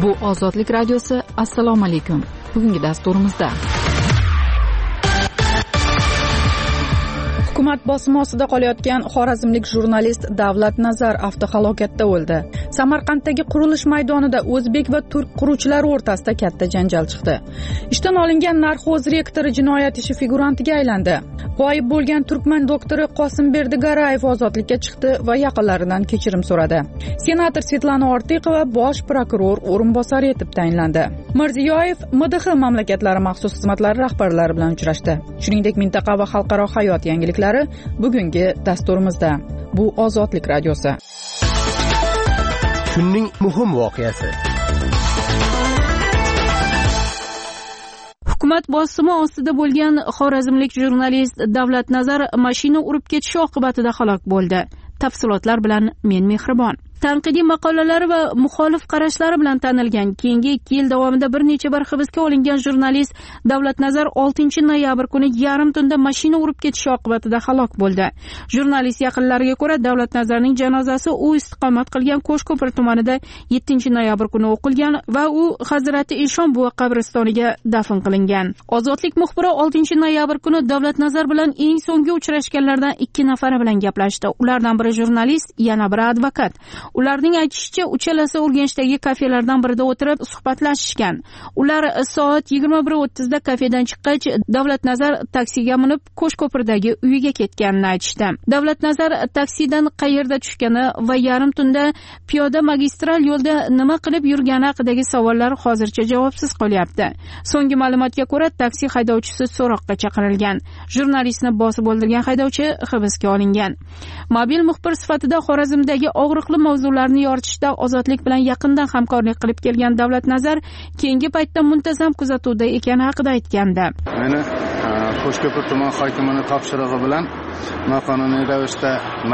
Bu Ozodlik radiosi. Assalomu alaykum. Bugungi dasturimizda hukumat bosimi ostida qolayotgan xorazmlik jurnalist Davlat Nazar avtohalokatda o'ldi. Samarqanddagi qurilish maydonida o'zbek va turk quruvchilari o'rtasida katta janjal chiqdi. Ishdan olingan narxo'z rektori jinoyat ishi figurantiga aylandi. G'oyib bo'lgan turkman doktori Qosimberdi Garayev ozodlikka chiqdi va yaqinlaridan kechirim so'radi. Senator Svetlana Ortiqova bosh prokuror o'rinbosari etib tayinlandi. Mirziyoyev MDH mamlakatlari maxsus xizmatlari rahbarlari bilan uchrashdi. Shuningdek, mintaqa va xalqaro hayot yangiliklari bugungi dasturimizda. Bu Ozodlik radiosi. Kunning muhim voqeasi. Hukumat bosimi ostida bo'lgan xorazmlik jurnalist Davlat Nazar mashina urib ketishi oqibatida halok bo'ldi. Tafsilotlar bilan men Mehribon. Tanqidiy maqolalari va muxolif qarashlari bilan tanilgan, keyingi 2 yil davomida bir necha bor hibsga olingan jurnalist Davlat Nazar 6-noyabr kuni yarim tunda mashina urib ketishi oqibatida halok bo'ldi. Jurnalist yaqinlariga ko'ra, Davlat Nazarning janozasi u istiqomat qilgan Qo'shko'pir tumanida 7-noyabr kuni o'qilgan va u Hazrati Eshon buva qabristoniga dafn qilingan. Ozodlik muxbiri 6-noyabr kuni Davlat Nazar bilan eng so'nggi uchrashganlardan 2 nafari bilan gaplashdi. Ulardan biri jurnalist, yana biri advokat. Ularning aytishicha, uchalasi Urganchdagi kafelardan birida o'tirib suhbatlashishgan. Ular soat 21:30 da kafedan chiqqach, Davlat Nazar taksiga minib Qo'shko'pirdagi uyiga ketganini aytishdi. Davlat Nazar taksidan qayerda tushgani va yarim tunda piyoda magistral yo'lda nima qilib yurgani haqidagi savollar hozircha javobsiz qolyapti. So'nggi ma'lumotga ko'ra, taksi haydovchisi so'roqqa chaqirilgan. Jurnalistni bosib o'ldirgan haydovchi hibsga olingan. Mobil muxbir sifatida Xorazmdagi og'riqli mavzularni yoritishda Ozodlik bilan yaqindan hamkorlik qilib kelgan Davlat Nazar keyingi paytda muntazam kuzatuvda ekani haqida aytgandi. Meni Qo'shko'pir tuman hokimining topshirig'i bilan noqonuniy ravishda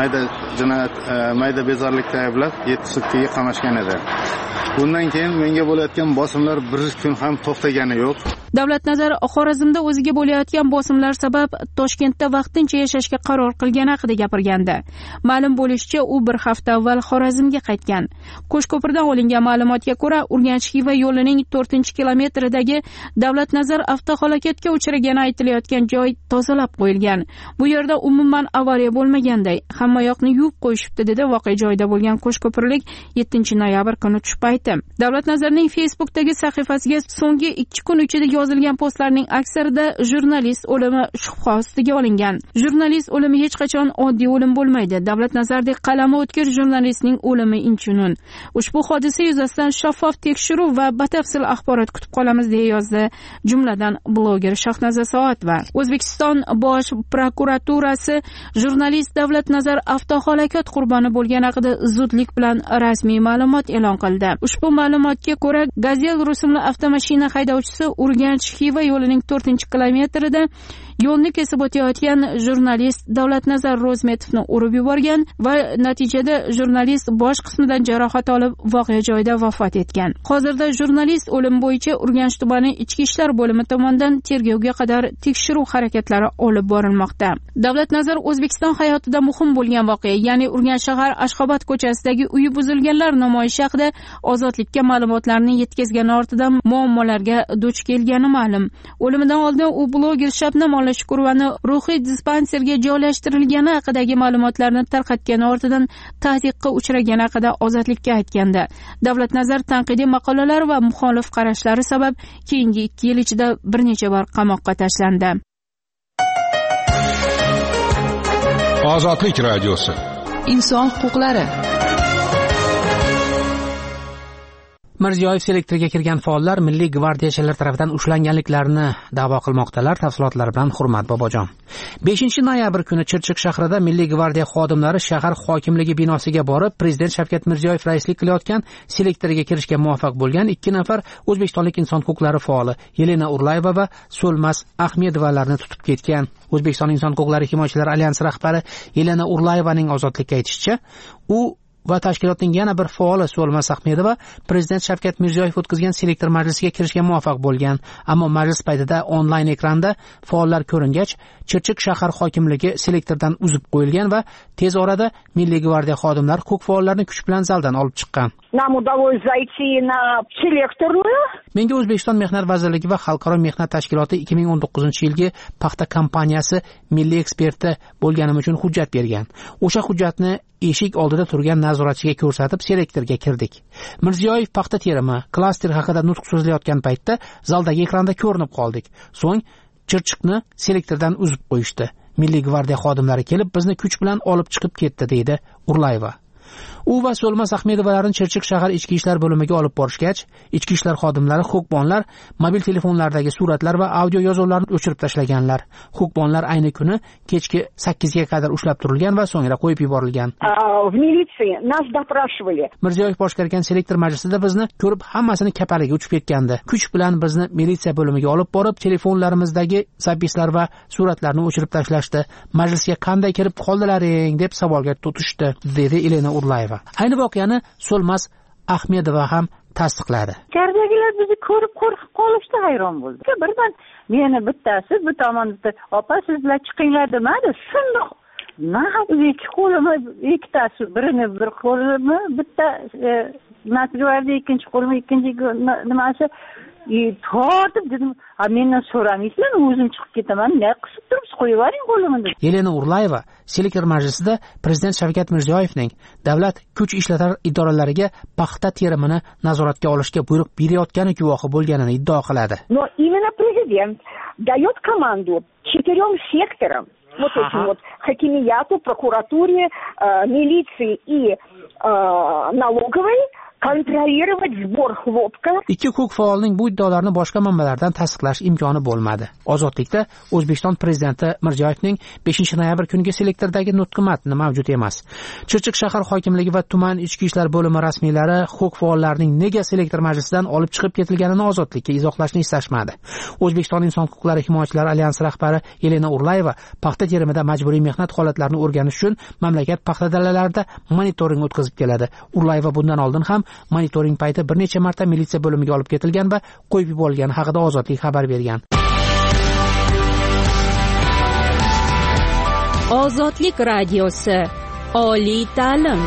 mayda bezorilikda ayblab 7 sutkaga qamashgan edi. Bundan keyin menga bo'layotgan bosimlar bir kun ham to'xtagani yo'q. Davlat Nazar Xorazmda o'ziga bo'layotgan bosimlar sabab Toshkentda vaqtincha yashashga qaror qilgani haqida gapirgandi. Ma'lum bo'lishicha, u bir hafta avval Xorazmga qaytgan. Qo'shko'pirdan olingan ma'lumotga ko'ra, Urganch-Xiva yo'lining 4-kilometridagi Davlat Nazar avtohalokatga uchragani aytilayotgan joy tozalab qo'yilgan. Bu yerda umuman avariya bo'lmaganday, hamma yoqni yuvib qo'yishibdi, dedi voqea joyida bo'lgan Qo'shko'pirlik 7-noyabr kuni tush payti. Davlat Nazarning Facebook'dagi sahifasiga so'nggi 2 kun ichida yozilgan postlarning aksarida jurnalist o'limi shubha ostiga olingan. Jurnalist o'limi hech qachon oddiy o'lim bo'lmaydi. Davlat Nazardek qalami o'tkir jurnalistning o'limi inchunun. Ushbu hodisa yuzasidan shaffof tekshiruv va batafsil axborot kutib qolamiz, deya yozdi jumladan bloger Shahnoza Soatova. O'zbekiston bosh prokuraturasi jurnalist Davlat Nazar avtohalokat qurboni bo'lgani haqida zudlik bilan rasmiy ma'lumot e'lon qildi. Ushbu ma'lumotga ko'ra, Gazel rusumli avtomashina haydovchisi Urganch-Xiva yo'lining 4-kilometrida yo'lni kesib o'tayotgan jurnalist Davlat Nazar Ro'zmetovni urib yuborgan va natijada jurnalist bosh qismidan jarohat olib voqea joyida vafot etgan. Hozirda jurnalist o'limi bo'yicha Urganch tumani Ichki ishlar bo'limi tomonidan tergovga qadar tekshiruv harakatlari olib borilmoqda. Davlat Nazar O'zbekiston hayotida muhim bo'lgan voqea, ya'ni Urganch shahar Ashxobod ko'chasidagi uyi buzilganlar namoyishi haqida Ozodlikka ma'lumotlarni yetkazgani ortidan muammolarga duch kelgani ma'lum. O'limidan oldin u bloger Shabnam Shukurovani ruhiy dispanserga joylashtirilgani haqidagi ma'lumotlarni tarqatgani ortidan tahdidga uchragani haqida Ozodlikka aytgandi. Davlat Nazar tanqidiy maqolalari va muxolif qarashlari sabab keyingi 2 yil ichida bir necha bor qamoqqa tashlandi. Ozodlik radiosi. Inson huquqlari. Mirziyoyev selektorga kirgan faollar Milliy gvardiyachilar tomonidan ushlanganliklarini da'vo qilmoqdalar. Tafsilotlar bilan Hurmat Bobojon. 5-noyabr kuni Chirchiq shahrida Milliy gvardiya xodimlari shahar hokimligi binosiga borib, Prezident Shavkat Mirziyoyev raislik qilayotgan selektorga kirishga muvaffaq bo'lgan 2 nafar o'zbekistonlik inson huquqlari faoli Yelena Urlayeva va So'lmas Ahmedovalarni tutib ketgan. O'zbekiston inson huquqlari himoyachilari alyansi rahbari Yelena Urlayevaning Ozodlikka aytishicha, u va tashkilotning yana bir faoli So'lmas Ahmedova prezident Shavkat Mirziyoyev o'tkazgan selektor majlisiga kirishga muvaffaq bo'lgan, ammo majlis paytida onlayn ekranda faollar ko'ringach, Chirchiq shahar hokimligi selektordan uzib qo'yilgan va tez orada Milliy gvardiya xodimlari huquq faollarni kuch bilan zaldan olib chiqqan. Нам удалось зайти на селекторную. Menga O'zbekiston Mehnat vazirligi va Xalqaro mehnat tashkiloti 2019-yilgi paxta kompaniyasi milliy eksperti bo'lganim uchun hujjat bergan. O'sha hujjatni eshik oldida turgan nazoratchiga ko'rsatib selektorga kirdik. Mirziyoyev paxta terimi, klaster haqida nutq so'zlayotgan paytda zaldagi ekranda ko'rinib qoldik. So'ng Chirchiqni selektordan uzib qo'yishdi. Milliy gvardiya xodimlari kelib bizni kuch bilan olib chiqib ketdi, deydi Urlayeva. U va So'lmas Ahmedovalarni Chirchiq shahar ichki ishlar bo'limiga olib borishgach, ichki ishlar xodimlari huquqbonlar mobil telefonlardagi suratlar va audio yozuvlarni o'chirib tashlaganlar. Huquqbonlar ayni kuni kechki 8 ga qadar ushlab turilgan va so'ngra qo'yib yuborilgan. В милиции нас допрашивали. Mirziyoyev boshqargan selektor majlisida bizni ko'rib hammasini kapaliga uchib ketgandi. Kuch bilan bizni militsiya bo'limiga olib borib, telefonlarimizdagi zapislar va suratlarni o'chirib tashlashdi. Majlisga qanday kirib qoldilaring deb savolga tutishdi, dedi Elena Urlayeva. Ayni voqeani So'lmas Ahmedova ham tasdiqladi. Ichkaridagilar bizni ko'rib qo'rqib qolishdi, hayron bo'ldi. Birdan meni bittasi bu tomonda opa sizlar chiqinglar demadi. Shundoq ikki qo'limni ikkitasi, birini bir qo'limni bitta natijada ikkinchi qo'limni ikkinchi nimasi tortib dedim, mendan so'ramaysizlar, o'zim chiqib ketaman, ne qisib turibsiz, qo'yib yuboring qo'limni. Elena Urlayeva selektor majlisida prezident Shavkat Mirziyoyevning davlat kuch ishlatar idoralariga paxta terimini nazoratga olishga buyruq berayotgani guvohi bo'lganini iddao qiladi. Но именно президент дает команду 4 секторам, вот этим вот хакимияту, прокуратуре, милиции и налоговой kontrolировать sbor xlopka. Ikki huquq faolining bu iddaolarini boshqa manbalardan tasdiqlash imkoni bo'lmadi. Ozodlikda O'zbekiston prezidenti Mirziyoyevning 5-noyabr kuniga selektordagi nutqi matni mavjud emas. Chirchiq shahar hokimligi va tuman ichki ishlar bo'limi rasmiylari huquq faollarining nega selektor majlisidan olib chiqib ketilganini Ozodlikka izohlashni istashmadi. O'zbekiston inson huquqlari himoyachilari alyansi rahbari Elena Urlayeva paxta terimida majburiy mehnat holatlarini o'rganish uchun mamlakat paxta dalalarida monitoring o'tkazib keladi. Urlayeva bundan oldin ham monitoring payti bir necha marta militsiya bo'limiga olib ketilgan va qo'yib yuborilgani haqida Ozodlik xabar bergan. Ozodlik radiosi. Oliy ta'lim.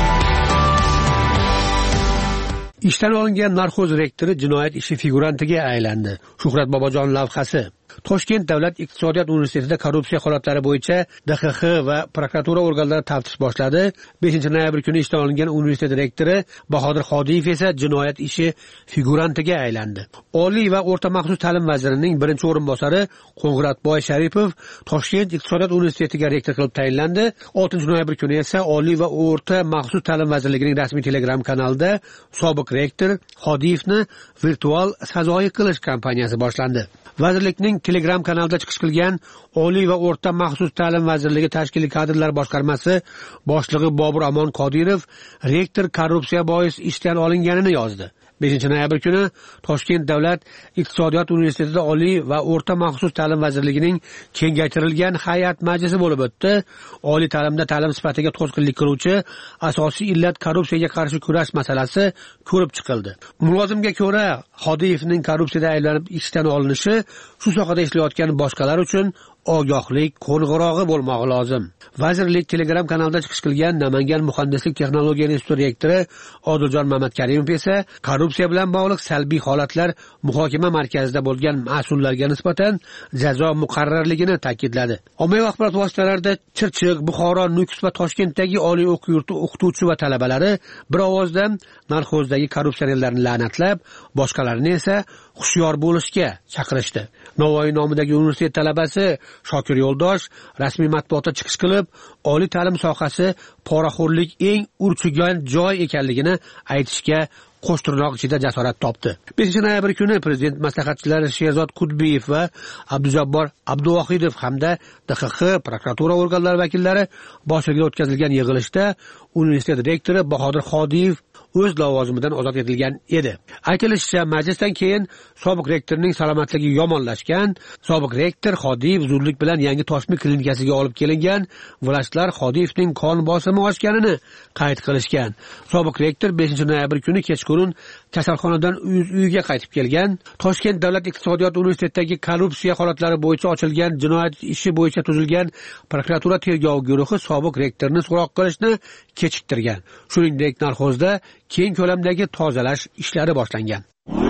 Ishdan olingan narxo'z rektori jinoyat ishi figurantiga aylandi. Shuhrat Bobojon lavhasi. Toshkent davlat iqtisodiyot universitetida korrupsiya holatlari bo'yicha DXX va prokuratura organlari taftish boshladi. 5-noyabr kuni ishdan olingan universitet rektori Bahodir Xodiyev esa jinoyat ishi figurantiga aylandi. Oliy va o'rta maxsus ta'lim vazirining birinchi o'rinbosari Qo'ng'ratboy Sharipov Toshkent iqtisodiyot universitetiga rektor qilib tayinlandi. 6-noyabr kuni esa Oliy va o'rta maxsus ta'lim vazirligining rasmiy Telegram kanalida sobiq rektor Xodiyevni virtual sazoyi qilish kampaniyasi boshlandi. Vazirlikning Telegram kanalida chiqish qilgan Oliy va o'rta maxsus ta'lim vazirligi tashkiliy kadrlar boshqarmasi boshlig'i Bobur Amon Qodirov rektor korrupsiya bois ishdan olinganini yozdi. 5-noyabr kuni Toshkent davlat iqtisodiyot universitetida Oliy va o'rta maxsus ta'lim vazirligining kengaytirilgan hay'at majlisi bo'lib o'tdi. Oliy ta'limda ta'lim sifatiga to'sqinlik qiluvchi asosiy illat korrupsiyaga qarshi kurash masalasi ko'rib chiqildi. Mulozimga ko'ra, Xodiyevning korrupsiyada aylanib ishdan olinishi shu sohada ishlayotgan boshqalar uchun ogohlik qo'ng'irog'i bo'lmog'i lozim. Vazirlik Telegram kanalida chiqish qilgan Namangan muhandislik texnologiya instituti rektori Odiljon Mamatkarimov esa korrupsiya bilan bog'liq salbiy holatlar muhokama markazida bo'lgan mas'ullarga nisbatan jazo muqarrarligini ta'kidladi. Ommaviy axborot vositalarida Chirchiq, Buxoro, Nukus va Toshkentdagi oliy o'quv yurti o'qituvchi va talabalari bir ovozdan narxo'zdagi korrupsionerlarni la'natlab, boshqalarini esa hushyor bo'lishga chaqirishdi. Navoiy nomidagi universitet talabasi Shokir Yo'ldosh rasmiy matbuotda chiqish qilib, oliy ta'lim sohasi poraxo'rlik eng urchigan joy ekanligini aytishga qo'shtirnoq ichida jasorat topdi. 5-noyabr kuni prezident maslahatchilari Sherzod Qudbiyev va Abdujabbor Abduvohidov hamda DXX prokuratura organlari vakillari boshchiligida o'tkazilgan yig'ilishda universitet rektori Bahodir Xodiyev o'z lavozimidan ozod etilgan edi. Aytilishicha, majlisdan keyin sobiq rektorning salomatligi yomonlashgan, sobiq rektor Xodiyev zudlik bilan yangi Toshmi klinikasiga olib kelingan, vrachlar Xodiyevning qon bosimi oshganini qayd qilishgan. Sobiq rektor 5-noyabr kuni kechqurun kasalxonadan uyiga qaytib kelgan. Toshkent davlat iqtisodiyot universitetidagi korrupsiya holatlari bo'yicha ochilgan jinoyat ishi bo'yicha tuzilgan prokuratura tergov guruhi sobiq rektorni so'roq qilishni kechiktirgan. Shuningdek, narxozda keng ko'lamdagi tozalash ishlari boshlangan.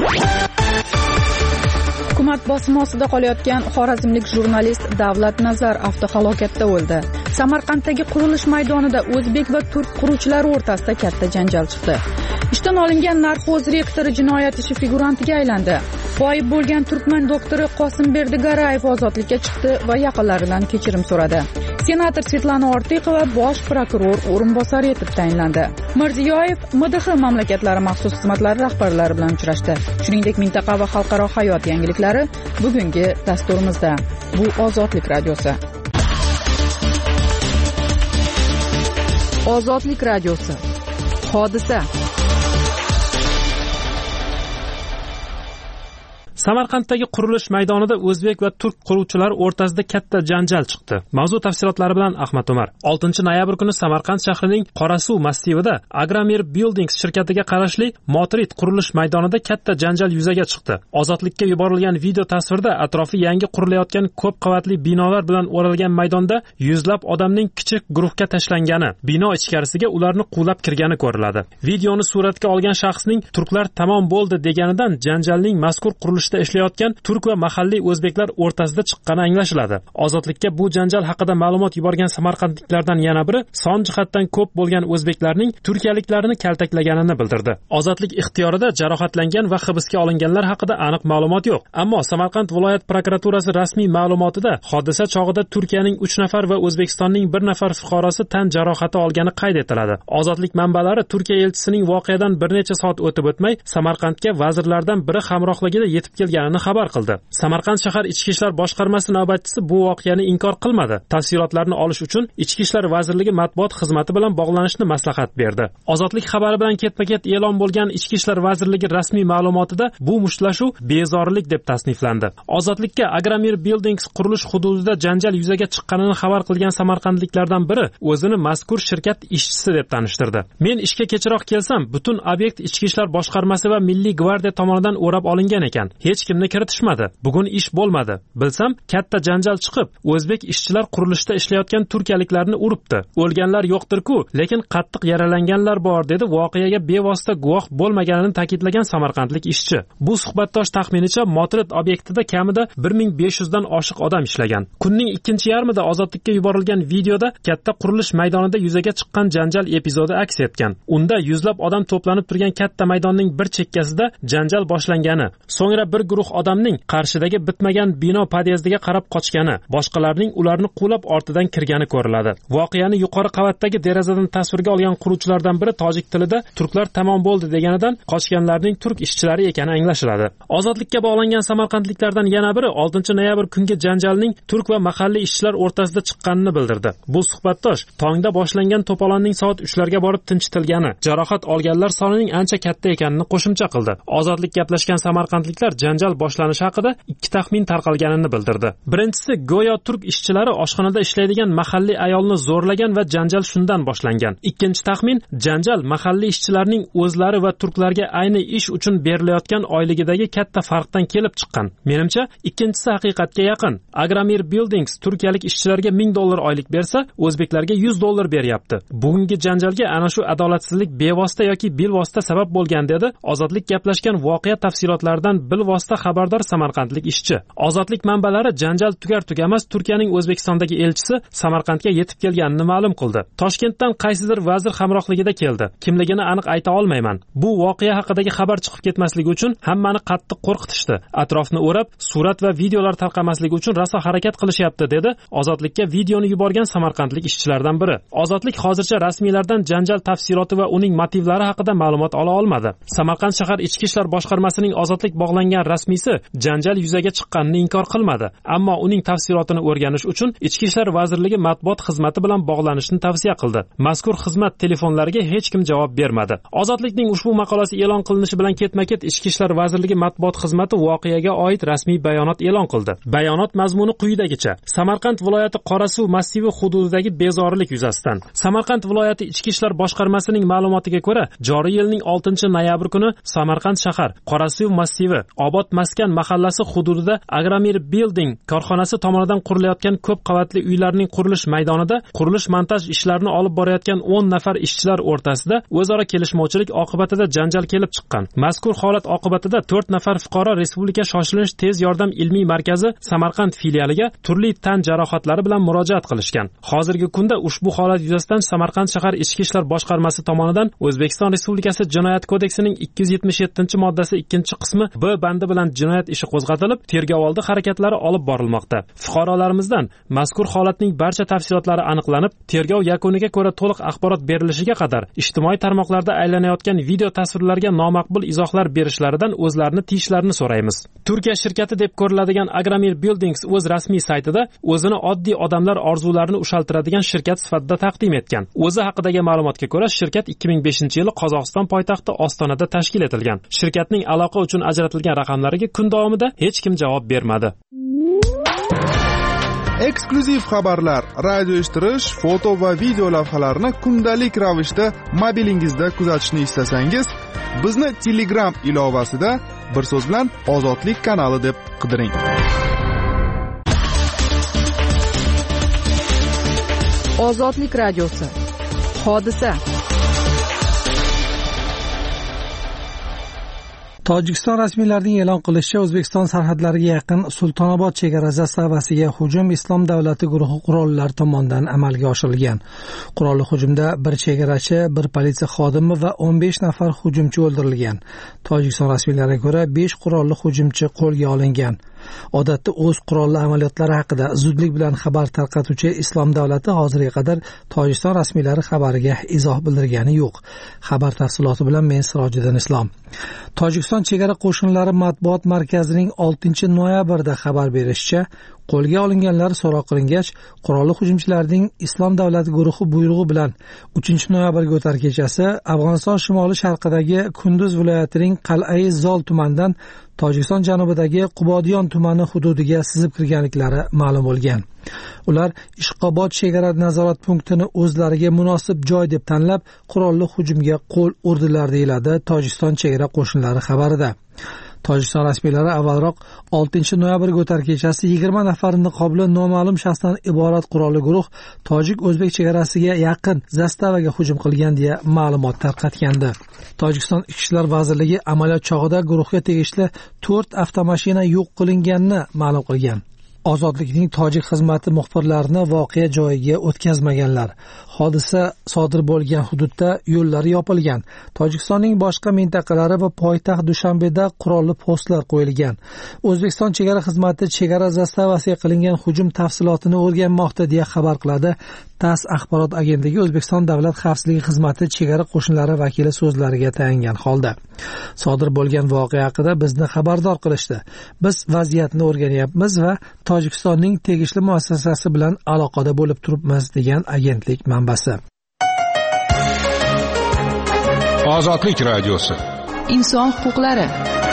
Hukumat bosimi ostida qolayotgan xorazmlik jurnalist Davlat Nazar avtohalokatda o'ldi. Samarqanddagi qurilish maydonida o'zbek va turk quruvchilari o'rtasida katta janjal chiqdi. Ishdan olingan narxoz rektori jinoyat ishi figurantiga aylandi. G'oyib bo'lgan turkman doktori Qosimberdi Garayev ozodlikka chiqdi va yaqinlaridan kechirim so'radi. Senator Svetlana Ortiqova bosh prokuror o'rinbosari etib tayinlandi. Mirziyoyev MDH mamlakatlari maxsus xizmatlari rahbarlari bilan uchrashdi. Shuningdek, mintaqa va xalqaro hayot yangiliklari bugungi dasturimizda. Bu Ozodlik radiosi. Ozodlik radiosi. Hodisa. Samarqanddagi qurilish maydonida o'zbek va turk quruvchilari o'rtasida katta janjal chiqdi. Mavzu tafsilotlari bilan Ahmad Umar. 6-noyabr kuni Samarqand shahrining Qorasuv massivida Agramir Buildings shirkatiga qarashli Motrit qurilish maydonida katta janjal yuzaga chiqdi. Ozodlikka yuborilgan video tasvirda atrofi yangi qurilayotgan ko'p qavatli binolar bilan o'ralgan maydonda yuzlab odamning kichik guruhga tashlangani, bino ichkarisiga ularni quvlab kirgani ko'riladi. Videoni suratga olgan shaxsning turklar tamom bo'ldi deganidan janjalning mazkur qurilishda ishlayotgan turk va mahalliy o'zbeklar o'rtasida chiqqani anglashiladi. Ozodlikka bu janjal haqida ma'lumot yuborgan samarqandliklardan yana biri son jihatdan ko'p bo'lgan o'zbeklarning turkiyaliklarni kaltaklaganini bildirdi. Ozodlik ixtiyorida jarohatlangan va hibsga olinganlar haqida aniq ma'lumot yo'q. Ammo Samarqand viloyat prokuraturasi rasmiy ma'lumotida hodisa chog'ida Turkiyaning 3 nafar va O'zbekistonning 1 nafar fuqarosi tan jarohati olgani qayd etiladi. Ozodlik manbalari Turkiya elchisining voqeadan bir necha soat o'tib o'tmay Samarqandga vazirlardan biri hamrohligida yetib kelganini xabar qildi. Samarqand shahar ichki ishlar boshqarmasi navbatchisi bu voqeani inkor qilmadi. Tafsilotlarni olish uchun Ichki ishlar vazirligi matbuot xizmati bilan bog'lanishni maslahat berdi. Ozodlik xabari bilan ketma-ket e'lon bo'lgan Ichki ishlar vazirligi rasmiy ma'lumotida bu mushtlashuv bezorilik deb tasniflandi. Ozodlikka Agramir Buildings qurilish hududida janjal yuzaga chiqqanini xabar qilgan samarqandliklardan biri o'zini mazkur shirkat ishchisi deb tanishtirdi. Men ishga kechroq kelsam, butun obyekt Ichki ishlar boshqarmasi va Milliy gvardiya tomonidan o'rab olingan ekan. Hech kimni kiritishmadi. Bugun ish bo'lmadi. Bilsam, katta janjal chiqib, o'zbek ishchilar qurilishda ishlayotgan turkiyaliklarni uribdi. O'lganlar yo'qdir-ku, lekin qattiq yaralanganlar bor, dedi voqeaga bevosita guvoh bo'lmaganini ta'kidlagan samarqandlik ishchi. Bu suhbatdosh taxminicha Motrit obyektida kamida 1500 dan oshiq odam ishlagan. Kunning ikkinchi yarmida ozodlikka yuborilgan videoda katta qurilish maydonida yuzaga chiqqan janjal epizodi aks etgan. Unda yuzlab odam to'planib turgan katta maydonning bir chekkasida janjal boshlangani, so'ngra bir guruh odamning qarshidagi bitmagan bino podyezdiga qarab qochgani, boshqalarning ularni quvlab ortidan kirgani ko'riladi. Voqeani yuqori qavatdagi derazadan tasvirga olgan quruvchilardan biri tojik tilida turklar tamom bo'ldi deganidan qochganlarning turk ishchilari ekani anglashiladi. Ozodlikka bog'langan samarqandliklardan yana biri 6-noyabr kungi janjalning turk va mahalliy ishchilar o'rtasida chiqqanini bildirdi. Bu suhbatdosh tongda boshlangan to'polonning soat 3larga borib tinchitilgani, jarohat olganlar sonining ancha katta ekanini qo'shimcha qildi. Ozodlik gaplashgan samarqandliklar janjal boshlanishi haqida 2 taxmin tarqalganini bildirdi. Birinchisi, go'yo turk ishchilari oshxonada ishlaydigan mahalliy ayolni zo'rlagan va janjal shundan boshlangan. Ikkinchi taxmin, janjal mahalliy ishchilarning o'zlari va turklarga ayni ish uchun berilayotgan oyligidagi katta farqdan kelib chiqqan. Menimcha, ikkinchisi haqiqatga yaqin. Agramir Buildings turkiyalik ishchilarga $1000 oylik bersa, o'zbeklarga $100 beryapti. Bugungi janjalga ana shu adolatsizlik bevosita yoki bilvosita sabab bo'lgan, dedi Ozodlik gaplashgan voqea tafsilotlaridan bilvosita xabardor samarqandlik ishchi. Ozodlik manbalari janjal tugar-tugamas Turkiyaning O'zbekistondagi elchisi Samarqandga yetib kelganini ma'lum qildi. Toshkentdan qaysidir vazir hamrohligida keldi. Kimligini aniq ayta olmayman. Bu voqea haqidagi xabar chiqib ketmasligi uchun hammani qattiq qo'rqitishdi. Atrofni o'rab, surat va videolar tarqamasligi uchun raso harakat qilishyapti, dedi Ozodlikka videoni yuborgan samarqandlik ishchilardan biri. Ozodlik hozircha rasmiylardan janjal tafsiloti va uning motivlari haqida ma'lumot ola olmadi. Samarqand shahar ichki ishlar boshqarmasining Ozodlik bog'langan rasmiysi janjal yuzaga chiqqanini inkor qilmadi, ammo uning tafsilotini o'rganish uchun Ichki ishlar vazirligi matbuot xizmati bilan bog'lanishni tavsiya qildi. Mazkur xizmat telefonlariga hech kim javob bermadi. Ozodlikning ushbu maqolasi e'lon qilinishi bilan ketma-ket Ichki ishlar vazirligi matbuot xizmati voqeaga oid rasmiy bayonot e'lon qildi. Bayonot mazmuni quyidagicha: Samarqand viloyati Qorasuv massivi hududidagi bezorilik yuzasidan Samarqand viloyati Ichki ishlar boshqarmasining ma'lumotiga ko'ra, joriy yilning 6-noyabr kuni Samarqand shahar Qorasuv massivi Obod maskan mahallasi hududida Agramir Building korxonasi tomonidan qurilayotgan ko'p qavatli uylarning qurilish maydonida qurilish-montaj ishlarini olib borayotgan 10 nafar ishchilar o'rtasida o'zaro kelishmovchilik oqibatida janjal kelib chiqqan. Mazkur holat oqibatida 4 nafar fuqaro Respublika shoshilinch tez yordam ilmiy markazi Samarqand filialiga turli tan jarohatlari bilan murojaat qilishgan. Hozirgi kunda ushbu holat yuzasidan Samarqand shahar Ichki ishlar boshqarmasi tomonidan O'zbekiston Respublikasi Jinoyat kodeksining 277-moddasi 2-qismi B bandi bilan jinoyat ishi qo'zg'atilib, tergovoldi harakatlari olib borilmoqda. Fuqarolarimizdan mazkur holatning barcha tafsilotlari aniqlanib, tergov yakuniga ko'ra to'liq axborot berilishiga qadar ijtimoiy tarmoqlarda aylanayotgan video tasvirlarga nomaqbul izohlar berishlaridan o'zlarini tiyishlarini so'raymiz. Turkiya shirkati deb ko'riladigan Agramir Buildings o'z rasmiy saytida o'zini oddiy odamlar orzularini ushaltiradigan shirkat sifatida taqdim etgan. O'zi haqidagi ma'lumotga ko'ra, shirkat 2005-yili Qozog'iston poytaxti Ostonada tashkil etilgan. Shirkatning aloqa uchun ajratilgan raqamlariga kun davomida hech kim javob bermadi. Eksklyuziv xabarlar, radio eshittirish, foto va video lavhalarni kundalik ravishda mobilingizda kuzatishni istasangiz, bizni Telegram ilovasida bir so'z bilan Ozodlik kanali deb qidiring. Ozodlik radiosi. Hodisa. Tojikiston rasmiylarining e'lon qilishicha, O'zbekiston sarhadlariga yaqin Sultonobod chegara zastavasiga hujum Islom davlati guruhi qurollilari tomonidan amalga oshirilgan. Qurolli hujumda bir chegarachi, bir politsiya xodimi va 15 nafar hujumchi o'ldirilgan. Tojikiston rasmiylariga ko'ra 5 qurolli hujumchi qo'lga olingan. Odatda o'z qurolli amaliyotlari haqida zudlik bilan xabar tarqatuvchi Islom davlati hozirga qadar Tojikiston rasmiylari xabariga izoh bildirgani yo'q. Xabar tafsiloti bilan men Sirojiddin Islom. Tojikiston chegara qo'shinlari matbuot markazining 6-noyabrda xabar berishicha, qo'lga olinganlar so'roq qilingach, qurolli hujumchilarning Islom davlati guruhi buyrug'i bilan 3-noyabrga o'tar kechasi Afg'oniston shimoli sharqidagi Kunduz viloyatining Qal'ai Zol tumanidan Tojikiston janubidagi Qubodiyon tumani hududiga sizib kirganliklari ma'lum bo'lgan. Ular Ishqobod chegara nazorat punktini o'zlariga munosib joy deb tanlab, qurolli hujumga qo'l urdilar deyiladi Tojikiston chegara qo'shinlari xabarida. Tojikiston rasmiylari avvalroq 6-noyabrga o'tar kechasi 20 nafar niqobli noma'lum shaxsdan iborat qurolli guruh tojik-o'zbek chegarasiga yaqin zastavaga hujum qilgan deya ma'lumot tarqatgandi. Tojikiston Ichki ishlar vazirligi amaliyot chog'ida guruhga tegishli 4 avtomashina yo'q qilinganini ma'lum qilgan. Ozodlikning tojik xizmati muxbirlarini voqea joyiga o'tkazmaganlar. Hodisa sodir bo'lgan hududda yo'llar yopilgan. Tojikistonning boshqa mintaqalari va poytaxt Dushanbeda qurolli postlar qo'yilgan. O'zbekiston chegara xizmati chegara zastavasiga qilingan hujum tafsilotini o'rganmoqda deya xabar qiladi TASS axborot agentligi O'zbekiston Davlat xavfsizligi xizmati chegara qo'shinlari vakili so'zlariga tayangan holda. Sodir bo'lgan voqea haqida bizni xabardor qilishdi. Biz vaziyatni o'rganyapmiz va Tojikistonning tegishli muassasasi bilan aloqada bo'lib turibmiz degan agentlik manbasi. Ozodlik radiosi. Inson huquqlari.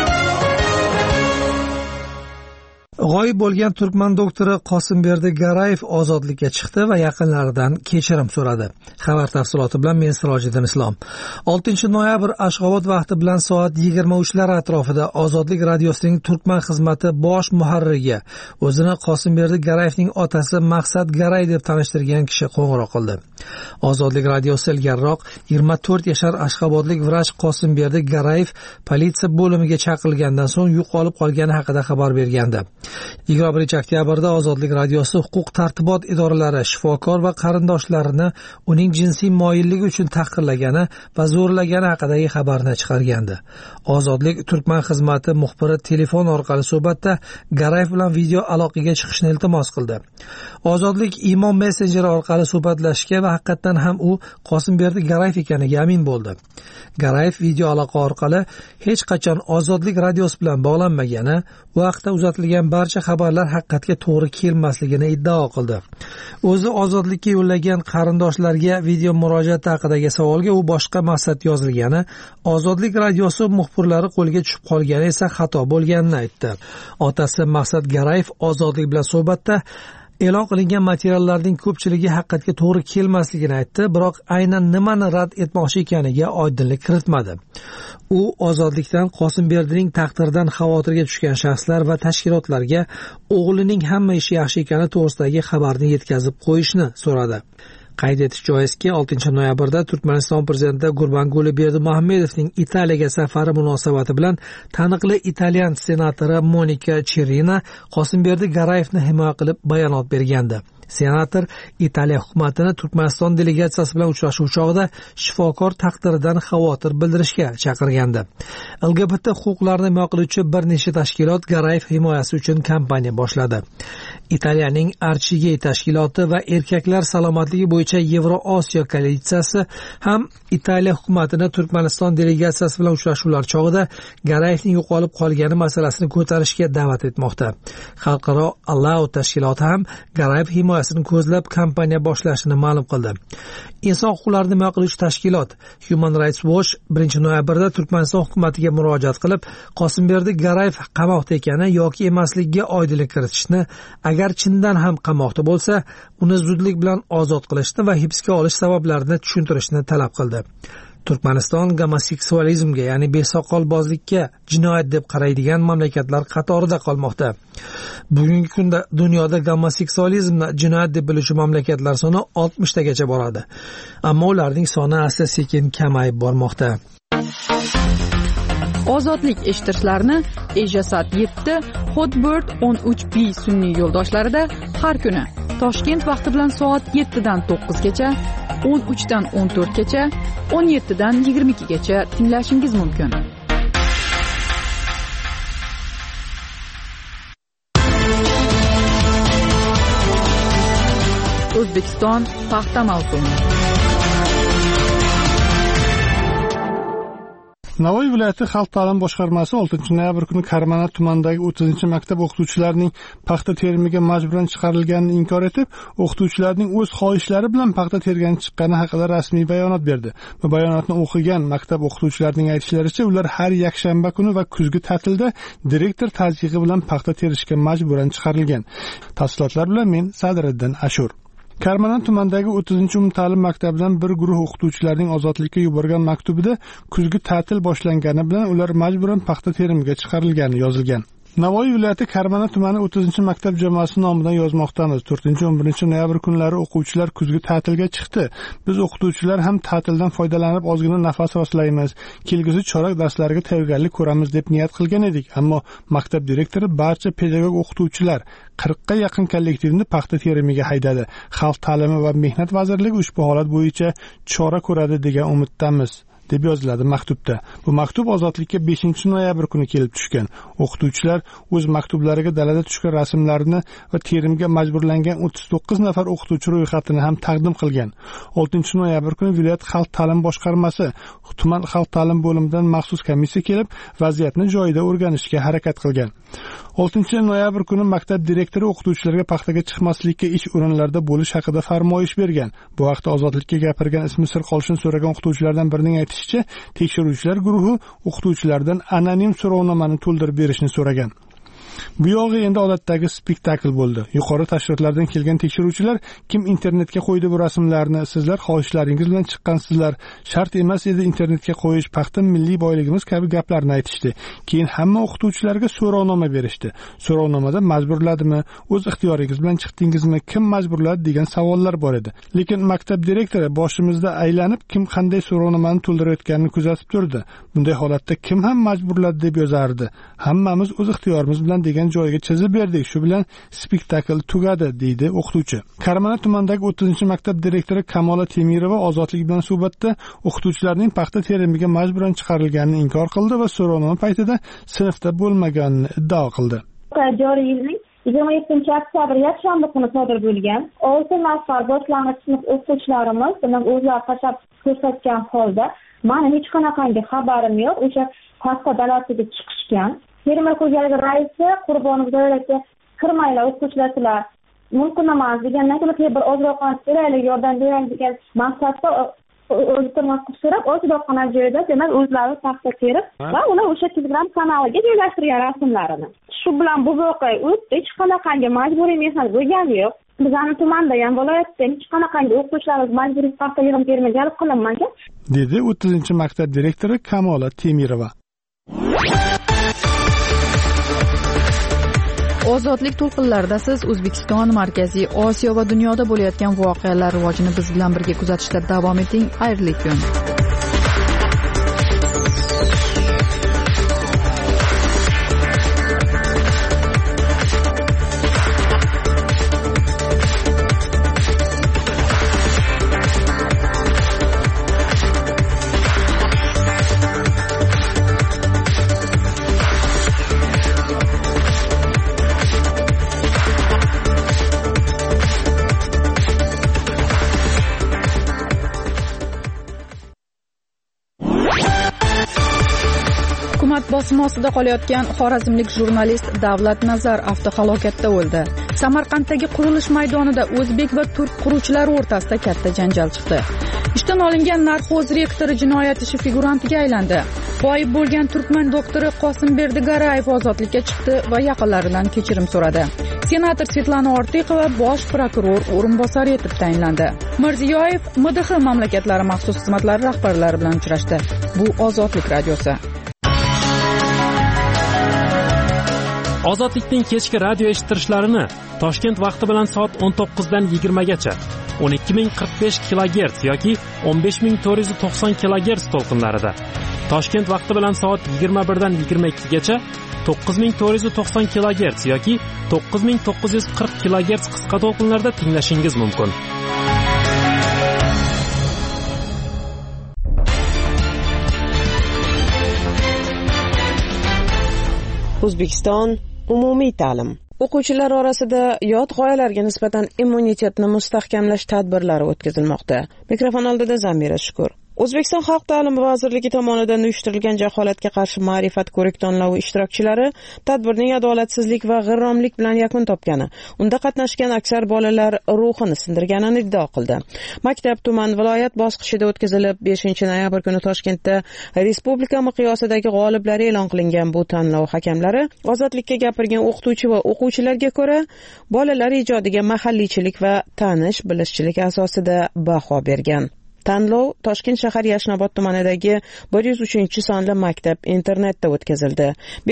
G'oyib bo'lgan turkman doktori Qosimberdi Garayev ozodlikka chiqdi va yaqinlaridan kechirim so'radi. Xabar tafsiloti bilan men Sirojiddin Islom. 6-noyabr Ashxobod vaqti bilan soat 23lar atrofida Ozodlik radiosining turkman xizmati bosh muharririga o'zini Qosimberdi Garayevning otasi Maqsad Garay deb tanishtirgan kishi qo'ng'iroq qildi. Ozodlik radiosi ilgariroq 24 yashar ashxobodlik vrach Qosimberdi Garayev politsiya bo'limiga chaqirilgandan so'ng yo'qolib qolgani haqida xabar bergandi. 21 oktyabrda Ozodlik radiosi huquq tartibot idoralari shifokor va qarindoshlarini uning jinsiy moyilligi uchun tahqirlagani va zo'rlagani haqidagi xabarni chiqargandi. Ozodlik Turkman xizmati muxbiri telefon orqali suhbatda Garayev bilan video aloqaga chiqishni iltimos qildi. Ozodlik Imo messenjeri orqali suhbatlashishga va haqiqatan ham u Qosimberdi Garayev ekaniga amin bo'ldi. Garayev video aloqa orqali hech qachon Ozodlik radiosi bilan bog'lanmagani, u vaqtda uzatilgan barcha xabarlar haqiqatga to'g'ri kelmasligini iddao qildi. O'zi Ozodlikka yo'llagan qarindoshlarga video murojaat haqidagi savolga u boshqa maqsad yozilgani, Ozodlik radiosi muxbirlari qo'liga tushib qolgani esa xato bo'lganini aytdi. Otasi Maqsad Garayev Ozodlik bilan suhbatda e'lon qilingan materiallarning ko'pchiligi haqiqatga to'g'ri kelmasligini aytdi, biroq aynan nimani rad etmoqchi ekaniga oydinlik kiritmadi. U Ozodlikdan Qosimberdining taqdiridan xavotirga tushgan shaxslar va tashkilotlarga o'g'lining hamma ishi yaxshi ekani to'g'risidagi xabarni yetkazib qo'yishni so'radi. Qayd etish joizki, 6 noyabrda Turkmaniston prezidenti Gurbanguli Berdimuhamedovning Italiyaga safari munosabati bilan taniqli italyan senatori Monika Cherina Qosimberdi Garayevni himoya qilib bayonot bergandi. Senator Italiya hukumatini Turkmaniston delegatsiyasi bilan uchrashuv chog'ida shifokor taqdiridan xavotir bildirishga chaqirgandi. LGBT huquqlarini himoya qiluvchi bir nechta tashkilot Garayev himoyasi uchun kampaniya boshladi. Italiyaning Archigay tashkiloti va erkaklar salomatligi bo'yicha Yevroosiyo koalitsiyasi ham Italiya hukumatini Turkmaniston delegatsiyasi bilan uchrashuvlar chog'ida Garayevning yo'qolib qolgani masalasini ko'tarishga da'vat etmoqda. Xalqaro Allow tashkiloti ham Garayev himoyasini ko'zlab kampaniya boshlashini ma'lum qildi. Inson huquqlarini himoya qiluvchi tashkilot Human Rights Watch 1 noyabrda Turkmaniston hukumatiga murojaat qilib, Qosimberdi Garayev qamoqda ekani yoki emasligiga oydinlik kiritishni, agar chindan ham qamoqda bo'lsa, uni zudlik bilan ozod qilishni va hibsga olish sabablarini tushuntirishni talab qildi. Turkmaniston gomoseksualizmga, ya'ni besoqolbozlikka jinoyat deb qaraydigan mamlakatlar qatorida qolmoqda. Bugungi kunda dunyoda gomoseksualizmni jinoyat deb biluvchi mamlakatlar soni 60 tagacha boradi. Ammo ularning soni asta-sekin kamayib bormoqda. Ozodlik eshitishlarini Ejasat 7, Hotbird 13B sun'iy yo'ldoshlarida har kuni Toshkent vaqti bilan soat 7 dan 9 gacha, 13 dan 14 gacha, 17 dan 22 gacha tinglashingiz mumkin. O'zbekiston paxta mavsumi. Navoiy viloyati xalq ta'lim boshqarmasi 6 noyabr kuni Karmana tumanidagi 30-maktab o'qituvchilarining paxta terimiga majburan chiqarilganini inkor etib, o'qituvchilarning o'z xohishlari bilan paxta tergani chiqqani haqida rasmiy bayonot berdi. Bu bayonotni o'qigan maktab o'qituvchilarining aytishlaricha, ular har yakshanba kuni va kuzgi ta'tilda direktor tazyiqi bilan paxta terishga majburan chiqarilgan. Tafsilotlar bilan men Sadriddin Ashur. Karmana tumanidagi 30-umumta'lim maktabidan bir guruh o'qituvchilarning ozodlikka yuborgan maktubida kuzgi ta'til boshlangani bilan ular majburan paxta terimiga chiqarilgani yozilgan. Navoiy viloyati Karmana tumani 30-maktab jamoasi nomidan yozmoqdamiz. 4-11 noyabr kunlari o'quvchilar kuzgi ta'tilga chiqdi. Biz o'qituvchilar ham ta'tildan foydalanib ozgina nafas rostlaymiz. Kelgusi chorak darslariga tayyorgarlik ko'ramiz deb niyat qilgan edik, ammo maktab direktori barcha pedagog o'qituvchilar 40 ga yaqin kollektivni paxta terimiga haydadi. Xalq ta'limi va mehnat vazirligi ushbu holat bo'yicha chora ko'radi degan umiddamiz, deb yoziladi maktubda. Bu maktub ozodlikka 5-noyabr kuni kelib tushgan. O'qituvchilar o'z maktublariga dalada tushgan rasmlarini va terimga majburlangan 39 nafar o'qituvchi ro'yxatini ham taqdim qilgan. 6-noyabr kuni viloyat xalq ta'lim boshqarmasi tuman xalq ta'lim bo'limidan maxsus komissiya kelib, vaziyatni joyida o'rganishga harakat qilgan. 6-noyabr kuni maktab direktori o'qituvchilarga paxtaga chiqmaslikka ish o'rinlarida bo'lish haqida farmoyish bergan. Bu haqda ozodlikka gapirgan ismi sir qolishini so'ragan o'qituvchilardan birining aytishicha, tekshiruvchilar guruhi o'qituvchilardan anonim so'rovnomani to'ldirib berishni so'ragan. Bu yog'i endi odatdagi spektakl bo'ldi. Yuqori tashkilotlardan kelgan tekshiruvchilar kim internetga qo'ydi bu rasmlarni, sizlar xohishlaringiz bilan chiqqansizlar, shart emas edi internetga qo'yish, paxta milliy boyligimiz kabi gaplarni aytishdi. Keyin hamma o'qituvchilarga so'rovnoma berishdi. So'rovnomada majburladimi, o'z ixtiyoringiz bilan chiqdingizmi, kim majburladi degan savollar bor edi. Lekin maktab direktori boshimizda aylanib, kim qanday so'rovnomani to'ldirayotganini kuzatib turdi. Bunday holatda kim ham majburladi deb yozardi. Hammamiz o'z ixtiyorimiz bilan degan joyga chizib berdik. Shu bilan spektakl tugadi, deydi o'qituvchi. Karmana tumanidagi 30-maktab direktori Kamola Temirova Ozodlik bilan suhbatda o'qituvchilarning paxta terimiga majburan chiqarilganini inkor qildi va so'rovnoma paytida sinfda bo'lmaganini iddao qildi. Joriy yilning 27-oktyabr yakshanba kuni sodir bo'lgan. 6 nafar boshlang'ich sinf o'qituvchilarimiz bilan o'zlari tashabbus ko'rsatgan holda meni hech qanaqangi xabarim yo'q. O'sha paxta dalasiga chiqishgan. Fermer xo'jaligi raisi Qurbonov davlatga kirmanglar o'qituvchilar mumkin emas degandan keyin bir ozroq beraylik, yordam beraylik degan maqsadda o'zlariga so'rab ozroqgina joyda demak o'zlari paxta terib va ular o'sha Telegram kanaliga joylashtirgan rasmlarini. Shu bilan bu voqea o'tdi. Hech qanaqangi majburiy mehnat bo'lgani yo'q. Bizning tumanda ham viloyatda hech qanaqangi o'qituvchilarimiz majburiy paxta yig'im terimiga jalb qilinmagan, dedi 30-maktab direktori Kamola Temirova. Ozodlik to'lqinlarida siz O'zbekiston, Markaziy Osiyo va dunyoda bo'layotgan voqealar rivojini biz bilan birga kuzatishda davom eting. Xayrli kun. Bosimi ostida qolayotgan xorazmlik jurnalist Davlat Nazar avtohalokatda o'ldi. Samarqanddagi qurilish maydonida o'zbek va turk quruvchilari o'rtasida katta janjal chiqdi. Ishdan olingan narxo'z rektori jinoyat ishi figurantiga aylandi. G'oyib bo'lgan turkman doktori Qosimberdi Garayev ozodlikka chiqdi va yaqinlaridan kechirim so'radi. Senator Svetlana Ortiqova bosh prokuror o'rinbosari etib tayinlandi. Mirziyoyev MDH mamlakatlari maxsus xizmatlari rahbarlari bilan uchrashdi. Bu Ozodlik radiosi. Ozodlikning kechki radio eshittirishlarini Toshkent vaqti bilan soat 19 dan 20 gacha 12045 kHz yoki 15490 kHz to'lqinlarida, Toshkent vaqti bilan soat 21 dan 22 gacha 9490 kHz yoki 9940 kHz qisqa to'lqinlarda tinglashingiz mumkin. O'zbekiston umumiy ta'lim. O'quvchilar orasida yot g'oyalarga nisbatan immunitetni mustahkamlash tadbirlari o'tkazilmoqda. Mikrofon oldida Zamira Shukur. O'zbekiston Xalq ta'limi vazirligi tomonidan uyushtirilgan jaholatga qarshi ma'rifat ko'rik-tanlovi ishtirokchilari tadbirning adolatsizlik va g'irromlik bilan yakun topgani, unda qatnashgan aksar bolalar ruhini sindirganini iddao qildi. Maktab, tuman, viloyat bosqichida o'tkazilib, 5-noyabr kuni Toshkentda respublika miqyosidagi g'oliblari e'lon qilingan bu tanlov hakamlari Ozodlikka gapirgan o'qituvchi va o'quvchilarga ko'ra, bolalar ijodiga mahalliychilik va tanish-bilishchilik asosida baho bergan. Tanlov Toshkent shahar Yashnobod tumanidagi 103-sonli maktab internatda o'tkazildi.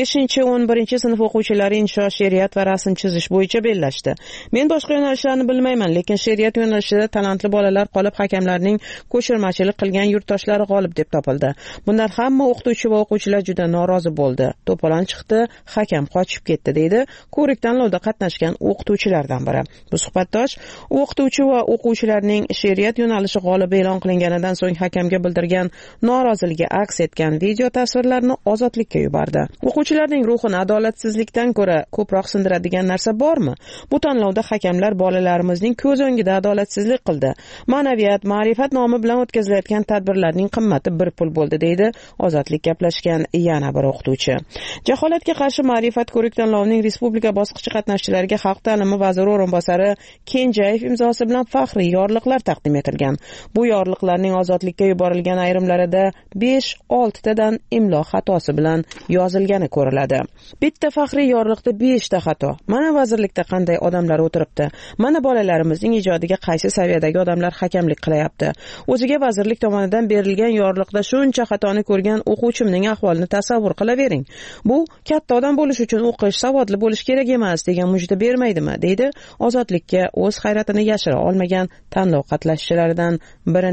5-11 sinf o'quvchilari insho, she'riyat va rasm chizish bo'yicha bellashdi. Men boshqa yo'nalishlarni bilmayman, lekin she'riyat yo'nalishida talantli bolalar qolib, hakamlarning ko'chirmachilik qilgan yurtdoshlari g'olib deb topildi. Bundan hamma o'qituvchi va o'quvchilar juda norozi bo'ldi. To'polon chiqdi, hakam qochib ketdi, deydi ko'rik tanlovda qatnashgan o'qituvchilardan biri. Bu suhbatdosh o'qituvchi va o'quvchilarning she'riyat yo'nalishi g'olibi e'lon qilinganidan so'ng hakamga bildirgan noroziligi aks etgan video tasvirlarini Ozodlikka yubordi. O'quvchilarning ruhini adolatsizlikdan ko'ra ko'proq sindiradigan narsa bormi? Bu tanlovda hakamlar bolalarimizning ko'z o'ngida adolatsizlik qildi. Ma'naviyat, ma'rifat nomi bilan o'tkazilayotgan tadbirlarning qimmati bir pul bo'ldi, deydi Ozodlik gaplashgan yana bir o'qituvchi. Jaholatga qarshi ma'rifat ko'rik tanlovining respublika bosqichi qatnashchilariga Xalq ta'limi vaziri o'rinbosari Kenjayev imzosi bilan faxriy yorliqlar taqdim etilgan. Bu yorliqlarning Ozodlikka yuborilgan ayrimlarida 5-6 tadan imlo xatosi bilan yozilgani ko'riladi. Bitta faxriy yorliqda 5 ta xato. Mana vazirlikda qanday odamlar o'tiribdi. Mana bolalarimizning ijodiga qaysi saviyadagi odamlar hakamlik qilyapti. O'ziga vazirlik tomonidan berilgan yorliqda shuncha xatoni ko'rgan o'quvchimning ahvolini tasavvur qilavering. Bu katta odam bo'lish uchun o'qish, savodli bo'lish kerak emas degan mujda bermaydimi, deydi Ozodlikka o'z hayratini yashira olmagan tanlov qatnashchilaridan birining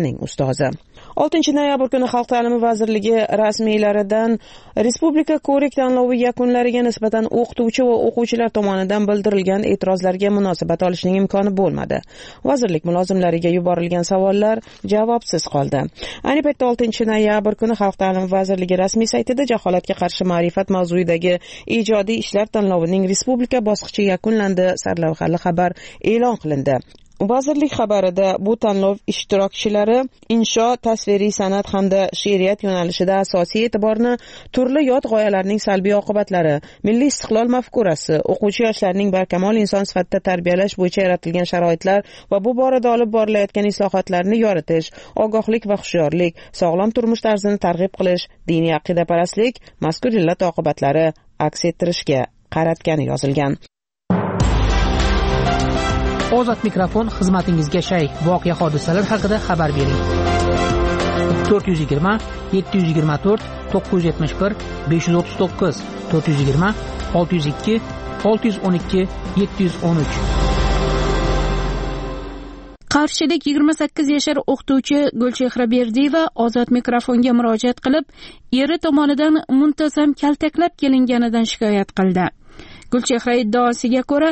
uning ustozi. 6 noyabr kuni Xalq ta'limi vazirligi rasmiylaridan Respublika ko'rik tanlovi yakunlariga nisbatan o'qituvchi va o'quvchilar tomonidan bildirilgan e'tirozlarga munosabat olishning imkoni bo'lmadi. Vazirlik mulozimlariga yuborilgan savollar javobsiz qoldi. Ayni paytda 6 noyabr kuni Xalq ta'limi vazirligi rasmiy saytida jaholatga qarshi ma'rifat mavzuidagi ijodiy ishlar tanlovining respublika bosqichi yakunlandi sarlavhali xabar e'lon qilindi. Vazirlik xabarida bu tanlov ishtirokchilari insho, tasviriy san'at hamda she'riyat yo'nalishida asosiy e'tiborni turli yot g'oyalarning salbiy oqibatlari, milliy istiqlol mafkurasi, o'quvchi yoshlarning barkamol inson sifatida tarbiyalash bo'yicha yaratilgan sharoitlar va bu borada olib borilayotgan islohotlarni yoritish, ogohlik va hushyorlik, sog'lom turmush tarzini targ'ib qilish, diniy aqidaparastlik mazkur illat oqibatlari aks ettirishga qaratgani yozilgan. Ozod mikrofon xizmatingizga shay. Voqea hodisalar haqida xabar bering. 420 724 971 539 420 602 612 713. Qarshilik 28 yashar o'qituvchi Gulchehra Berdiyeva ozod mikrofonga murojaat qilib, eri tomonidan muntazam kaltaklab kelinganidan shikoyat qildi. Gulchehra iddaosiga ko'ra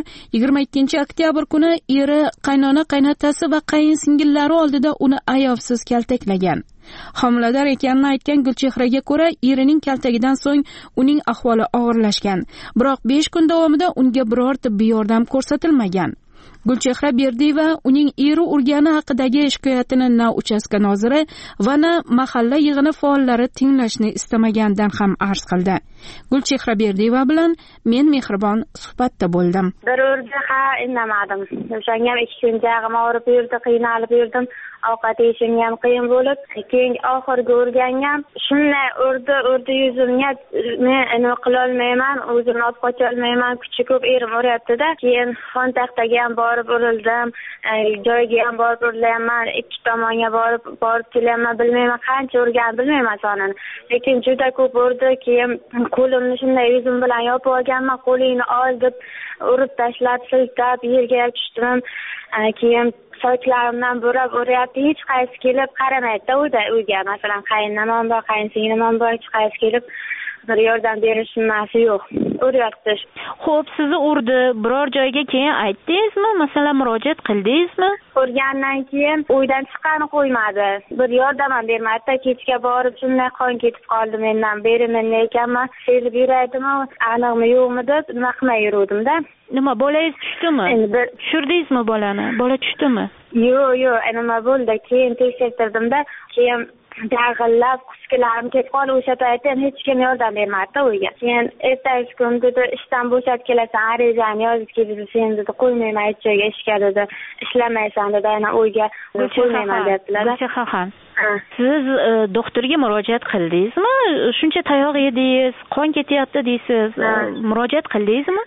22 oktyabr kuni eri qaynona-qaynotasi va qayinsingillari oldida uni ayovsiz kaltaklagan. Homilador ekanini aytgan Gulchehraga ko'ra, erining kaltagidan so'ng uning ahvoli og'irlashgan. Biroq 5 kun davomida unga biror tibbiy yordam ko'rsatilmagan. Gulchehra Berdiyeva uning eri urgani haqidagi shikoyatini na uchastka noziri va na mahalla yig'ini faollari tinglashni istamaganidan ham arz qildi. Gulchehra Berdiyeva bilan men Mehribon suhbatda bo'ldim. Bir urdi, indamadim. O'shanga 2 kun jag'im og'rib yurdi, qiynalib yurdim. Ovqat yeyishim ham qiyin bo'lib, keyin oxirgi urgangam shunday urdi yuzimga. Men nima qila olmayman, o'zimni olib qocha olmayman, kuchi ko'p erim uryapti-da. Keyin xon taxtaga ham borib urildim, joyiga ham borib urilyapman, 2 tomonga borib kelyapman, bilmayman qancha urgan, bilmayman sonini. Lekin juda ko'p urdi. Keyin qo'limni shunday yuzim bilan yopib olganman, qo'lingni ol deb urib tashlab, siltab yerga tushdim. Keyin sochlarimdan burab uryapti, hech qaysi kelib qaramaydi-da uyga. Masalan, qayinnamam bor, qayinsinglimam bor, hech qaysi kelib bir yordam berish nimasi yo'q. Uryapti. Xo'p, sizni urdi, biror joyga keyin aytdingizmi? Masalan, murojaat qildingizmi? Urgandan keyin uydan chiqqani qo'ymadi. Bir yordam ham bermadi. Kechga borib shunday qon ketib qoldi mendan. Beri men ekanman, selib yuraydimi, aniqmi yo'qmi deb nima qilmay yurdim-da. Nima, bolangiz tushdimi? Tushirdingizmi bolani? Bola tushdimi? Yo'q, nima bo'ldi? Keyin tekshirtirdim-da, keyin dag'illab quskilarim ketib qoldi. O'sha paytda ham hech kim yordam bermadi uyga. Keyin ertasi kun dedi, ishdan bo'shab kelasan, arizani yozib keldi, sen dedi, qo'ymayman hech joyga ishga dedi, ishlamaysan dedi, ana uyga qo'ymayman dedilar. Gulchehra, siz doktorga murojaat qildingizmi? Shuncha tayoq yedingiz, qon ketyapti deysiz. Murojaat qildingizmi?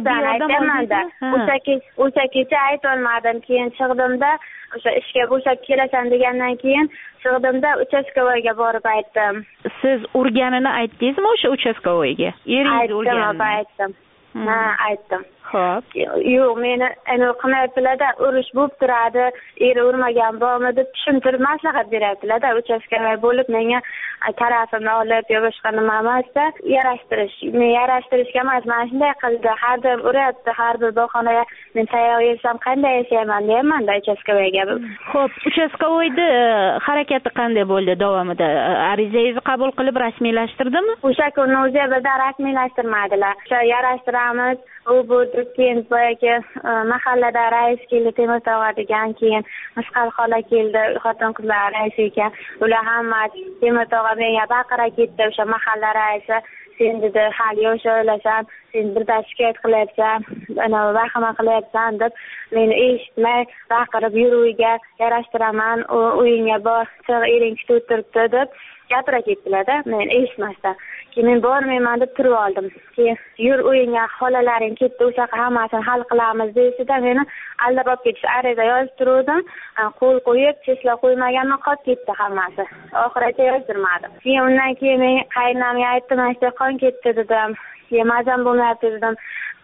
O'sha kecha aytolmadim. Keyin chiqdimda, o'sha ishga bo'shab kelasan degandan keyin chiqdimda uchastkovoyga borib aytdim. Siz urganini aytdingizmi o'sha uchastkovoyga? Eringiz urganini? Aytdim. Aytdim. Xo'p. Yo'q, meni qilmayaptilar-da, urush bo'lib turadi, eri urmagan bormi deb tushuntirib maslahat beryaptilar-da, uchastkovoy bo'lib menga tarafimni olib, yo boshqa nima emasda yarashtirish. Men yarashtirishga emas, mana shunday qildi. Har doim uryapti, har bir bahonaya men tayoq yesam qanday yashayman deyapman-da uchastkovoyga. Xo'p, uchastkovoyda harakati qanday bo'ldi davomida? Arizangizni qabul qilib rasmiylashtirdimi? O'sha kunni o'zi birdan rasmiylashtirmadilar. O'sha yarashtiramiz, u bu keyin boyagi mahallada rais keldi, Temur tog'a degan, keyin Misqal xola keldi, xotin-qizlar raisi ekan. Ular hamma Temur tog'a menga baqira ketdi, o'sha mahalla raisi. Sen dedi, hali yosh o'ylasan, sen birdan shikoyat qilyapsan, ana vahima qilyapsan deb meni eshitmay baqirib yur uyga, yarashtiraman, uyingga bor, ering kutib turibdi deb gapira ketdilar-da, men eshitmasdan. Keyin men bormayman deb turib oldim. Keyin yur uyingga, xolalaring ketdi, o'sha hammasini hal qilamiz deyishdi-da, meni aldab olib ketishdi. Ariza yozib turdim, qo'l qo'yib, chesla qo'ymaganman, qolib ketdi hammasi. Oxirigacha yozdirmadim. Keyin undan keyin men qaynonamga aytdim, "Mana qon ketdi" dedim. Keyin mazam bo'lmayapti dedim.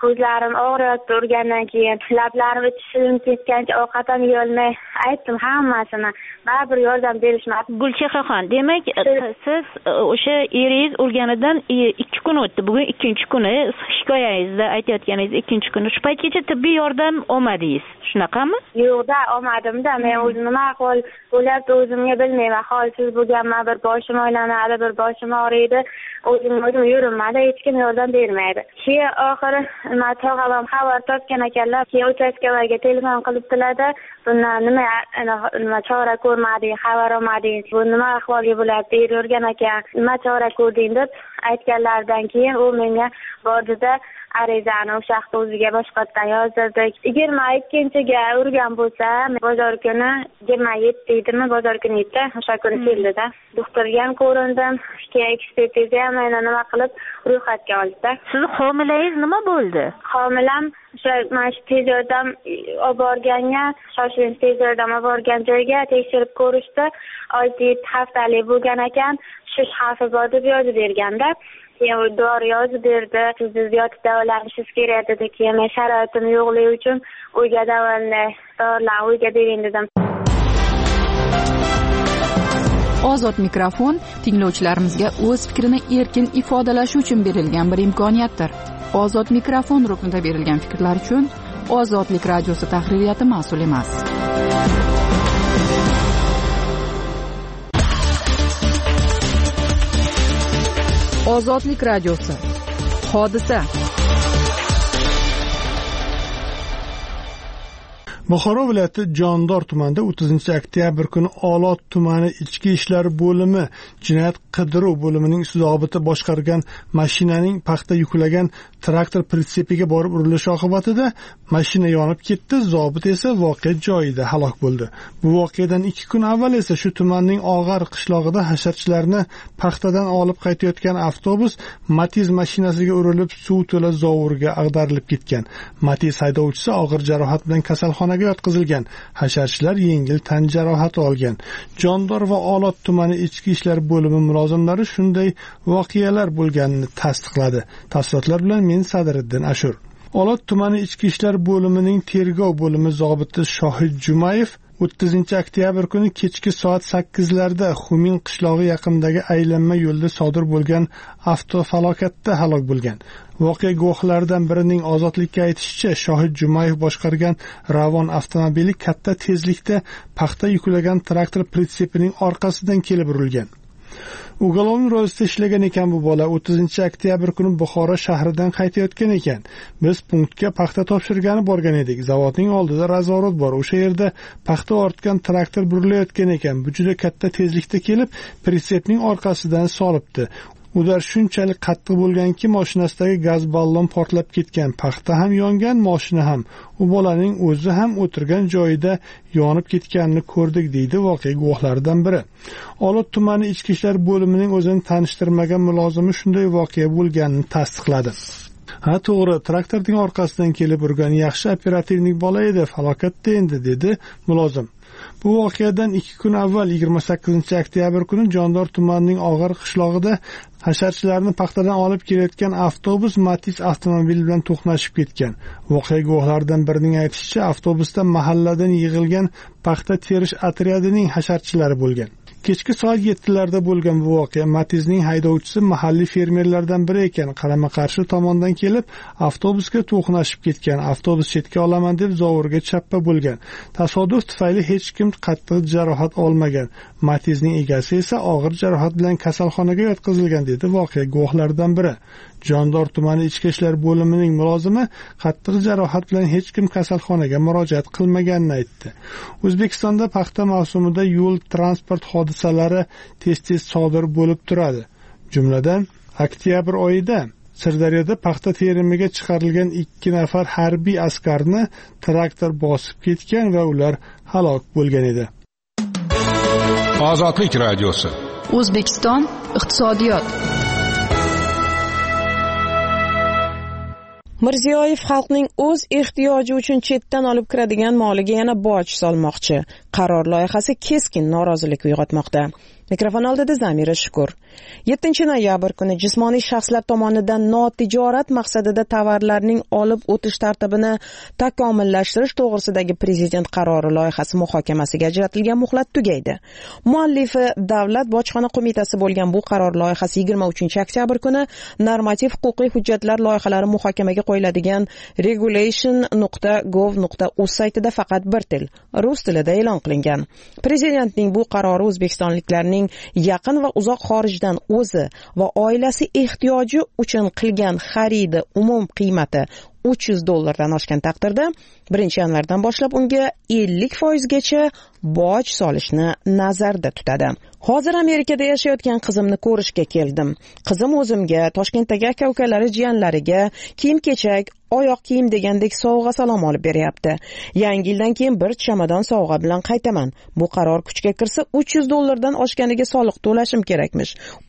ko'zlarim og'riyotdi urgandan keyin, lablarim ichi shilim ketgancha ovqat ham yeyolmay aytdim hammasini. Baribir yordam berishmadi. Gulchehraxon, demak, siz o'sha eringiz urganidan 2 kun o'tdi. Bugun 2-kuni, shikoyangizda aytayotganingiz 2-kuni. Shu paytgacha tibbiy yordam olmadingiz. Shunaqami? Yo'q-da, olmadim-da. Men o'zim nima ahvol bo'lyapti o'zimga bilmayman. Holsiz bo'lganman, bir boshim aylanadi, bir boshim og'riydi. O'zim yurolmadi, hech kim yordam bermaydi. Keyin oxiri tog'am ham xabar topgan ekanlar. Keyin uchastkalarga telefon qilibdilar-da, bundan nima chora ko'rmading, xabar olmading, bu nima ahvolga bo'lyapti, yurgan ekan, nima chora ko'rding deb aytganlaridan keyin u menga bordida arizani o'sha haqda o'ziga boshqatdan yozdirdik. 22-ga urgan bo'lsa, bozor kuni 27 edimi, bozor kuni edi, o'sha kuni keldida. Doktorga ham ko'rindim, keyin ekspertiza ham nima qilib ro'yxatga oldi. Sizni homilangiz nima bo'ldi? Homilam mana shu tez yordam olib borganga, shoshilinch tez yordam olib borgan joyga tekshirib ko'rishdi. 6-7 haftalik bo'lgan ekan, shish xavfi bor deb yozib berganda. Keyin dori yozib berdi. Siz yotib davolanishingiz kerak dedi. Keyin men sharoitim yo'qligi uchun uyga davolanay, dorilarni uyga bering dedim. Ozod mikrofon tinglovchilarimizga o'z fikrini erkin ifodalashi uchun berilgan bir imkoniyatdir. Ozod mikrofon ruknida berilgan fikrlar uchun Ozodlik radiosi tahririyati mas'ul emas. Ozodlik radiosi. Hodisa. Buxoro viloyati Jondor tumanida 30-oktyabr kuni Olot tumani ichki ishlar bo'limi jinoyat qidiruv bo'limining zobiti boshqargan mashinaning paxta yuklagan traktor pritsepiga borib urilishi oqibatida mashina yonib ketdi. Zobit esa voqea joyida halok bo'ldi. Bu voqeadan 2 kun avval esa shu tumanning Og'ar qishlog'ida hasharchilarni paxtadan olib qaytayotgan avtobus Matiz mashinasiga urilib suv to'la zovurga ag'darilib ketgan. Matiz haydovchisi og'ir jarohat bilan kasalxonaga yotqizilgan. Hasharchilar yengil tan jarohati olgan. Jondor va Olot tumani ichki ishlar bo'limi mulozimlari shunday voqealar bo'lganini tasdiqladi. Tafsilotlar bilan men Sadiriddin Ashur. Olot tumani ichki ishlar bo'limining tergov bo'limi zobiti Shohid Jumayev 30-oktyabr kuni kechki soat 8larda Xumin qishlog'i yaqinidagi aylanma yo'lda sodir bo'lgan avtofalokatda halok bo'lgan. Voqea guvohlaridan birining Ozodlikka aytishicha, Shohid Jumayev boshqargan Ravon avtomobili katta tezlikda paxta yuklagan traktor pritsepining orqasidan kelib urilgan. Ugolovni ro'zida ishlagan ekan bu bola. 30-oktyabr kuni Buxoro shahridan qaytayotgan ekan. Biz punktga paxta topshirgani borgan edik. Zavodning oldida razvorot bor. O'sha yerda paxta ortgan traktor burilayotgan ekan. Bu juda katta tezlikda kelib, pritsepning orqasidan solibdi. Ular shunchalik qattiq bo'lganki, mashinasidagi gaz ballon portlab ketgan. Paxta ham yongan, mashina ham. U bolaning o'zi ham o'tirgan joyida yonib ketganini ko'rdik, deydi voqea guvohlaridan biri. Olot tumani ichki ishlar bo'limining o'zini tanishtirmagan mulozimi shunday voqea bo'lganini tasdiqladi. Ha, to'g'ri, traktorning orqasidan kelib urgan yaxshi operativnik bola edi, falokatda endi, dedi mulozim. Bu voqeadan 2 kun avval 28-oktyabr kuni Jondor tumanining Og'ar qishlog'ida hasharchilarni paxtadan olib kelayotgan avtobus Matiz avtomobili bilan to'qnashib ketgan. Voqea guvohlaridan birining aytishicha, avtobusda mahalladan yig'ilgan paxta terish otryadining hasharchilari bo'lgan. Kechki soat 7larda bo'lgan bu voqea. Matizning haydovchisi mahalliy fermerlardan biri ekan. Qarama-qarshi tomondan kelib, avtobusga to'qnashib ketgan. Avtobus chetga olaman deb zovurga chappa bo'lgan. Tasodif tufayli hech kim qattiq jarohat olmagan. Matizning egasi esa og'ir jarohat bilan kasalxonaga yotqizilgan, dedi voqea guvohlaridan biri. Jondor tumani ichki ishlar bo'limining mulozimi qattiq jarohat bilan hech kim kasalxonaga murojaat qilmaganini aytdi. O'zbekistonda paxta mavsumida yo'l transport hodisalari tez-tez sodir bo'lib turadi. Jumladan, oktyabr oyida Sirdaryoda paxta terimiga chiqarilgan 2 nafar harbiy askarni traktor bosib ketgan va ular halok bo'lgan edi. Ozodlik radiosi. O'zbekiston iqtisodiyot. Mirziyoyev xalqning o'z ehtiyoji uchun chetdan olib kiradigan moliga yana boj solmoqchi. qaror loyihasi keskin norozilik uyg'otmoqda. Mikrofon oldida Zamira Shukur. 7 noyabr kuni jismoniy shaxslar tomonidan notijorat maqsadida tovarlarning olib o'tish tartibini takomillashtirish to'g'risidagi prezident qarori loyihasi muhokamasiga ajratilgan muhlat tugaydi. Muallifi Davlat bojxona qo'mitasi bo'lgan bu qaror loyihasi 23-oktyabr kuni normativ-huquqiy hujjatlar loyihalari muhokamaga qo'yiladigan regulation.gov.uz saytida faqat bir til, rus tilida e'lon qilingan. Prezidentning bu qarori o'zbekistonliklarning yaqin va uzoq xorijdan o'zi va oilasi ehtiyoji uchun qilgan xaridi umum qiymati $300 oshgan taqdirda 1-yanvardan boshlab unga 50% gacha boj solishni nazarda tutadi. Hozir Amerikada yashayotgan qizimni ko'rishga keldim. Qizim o'zimga, Toshkentdagi aka-ukalari, jiyanlariga kiyim-kechak, oyoq kiyim degandek sovg'a salom olib beryapti. Yangi yildan keyin bir chamadon sovg'a bilan qaytaman. Bu qaror kuchga kirsa $300 oshganiga soliq to'lashim kerakmish.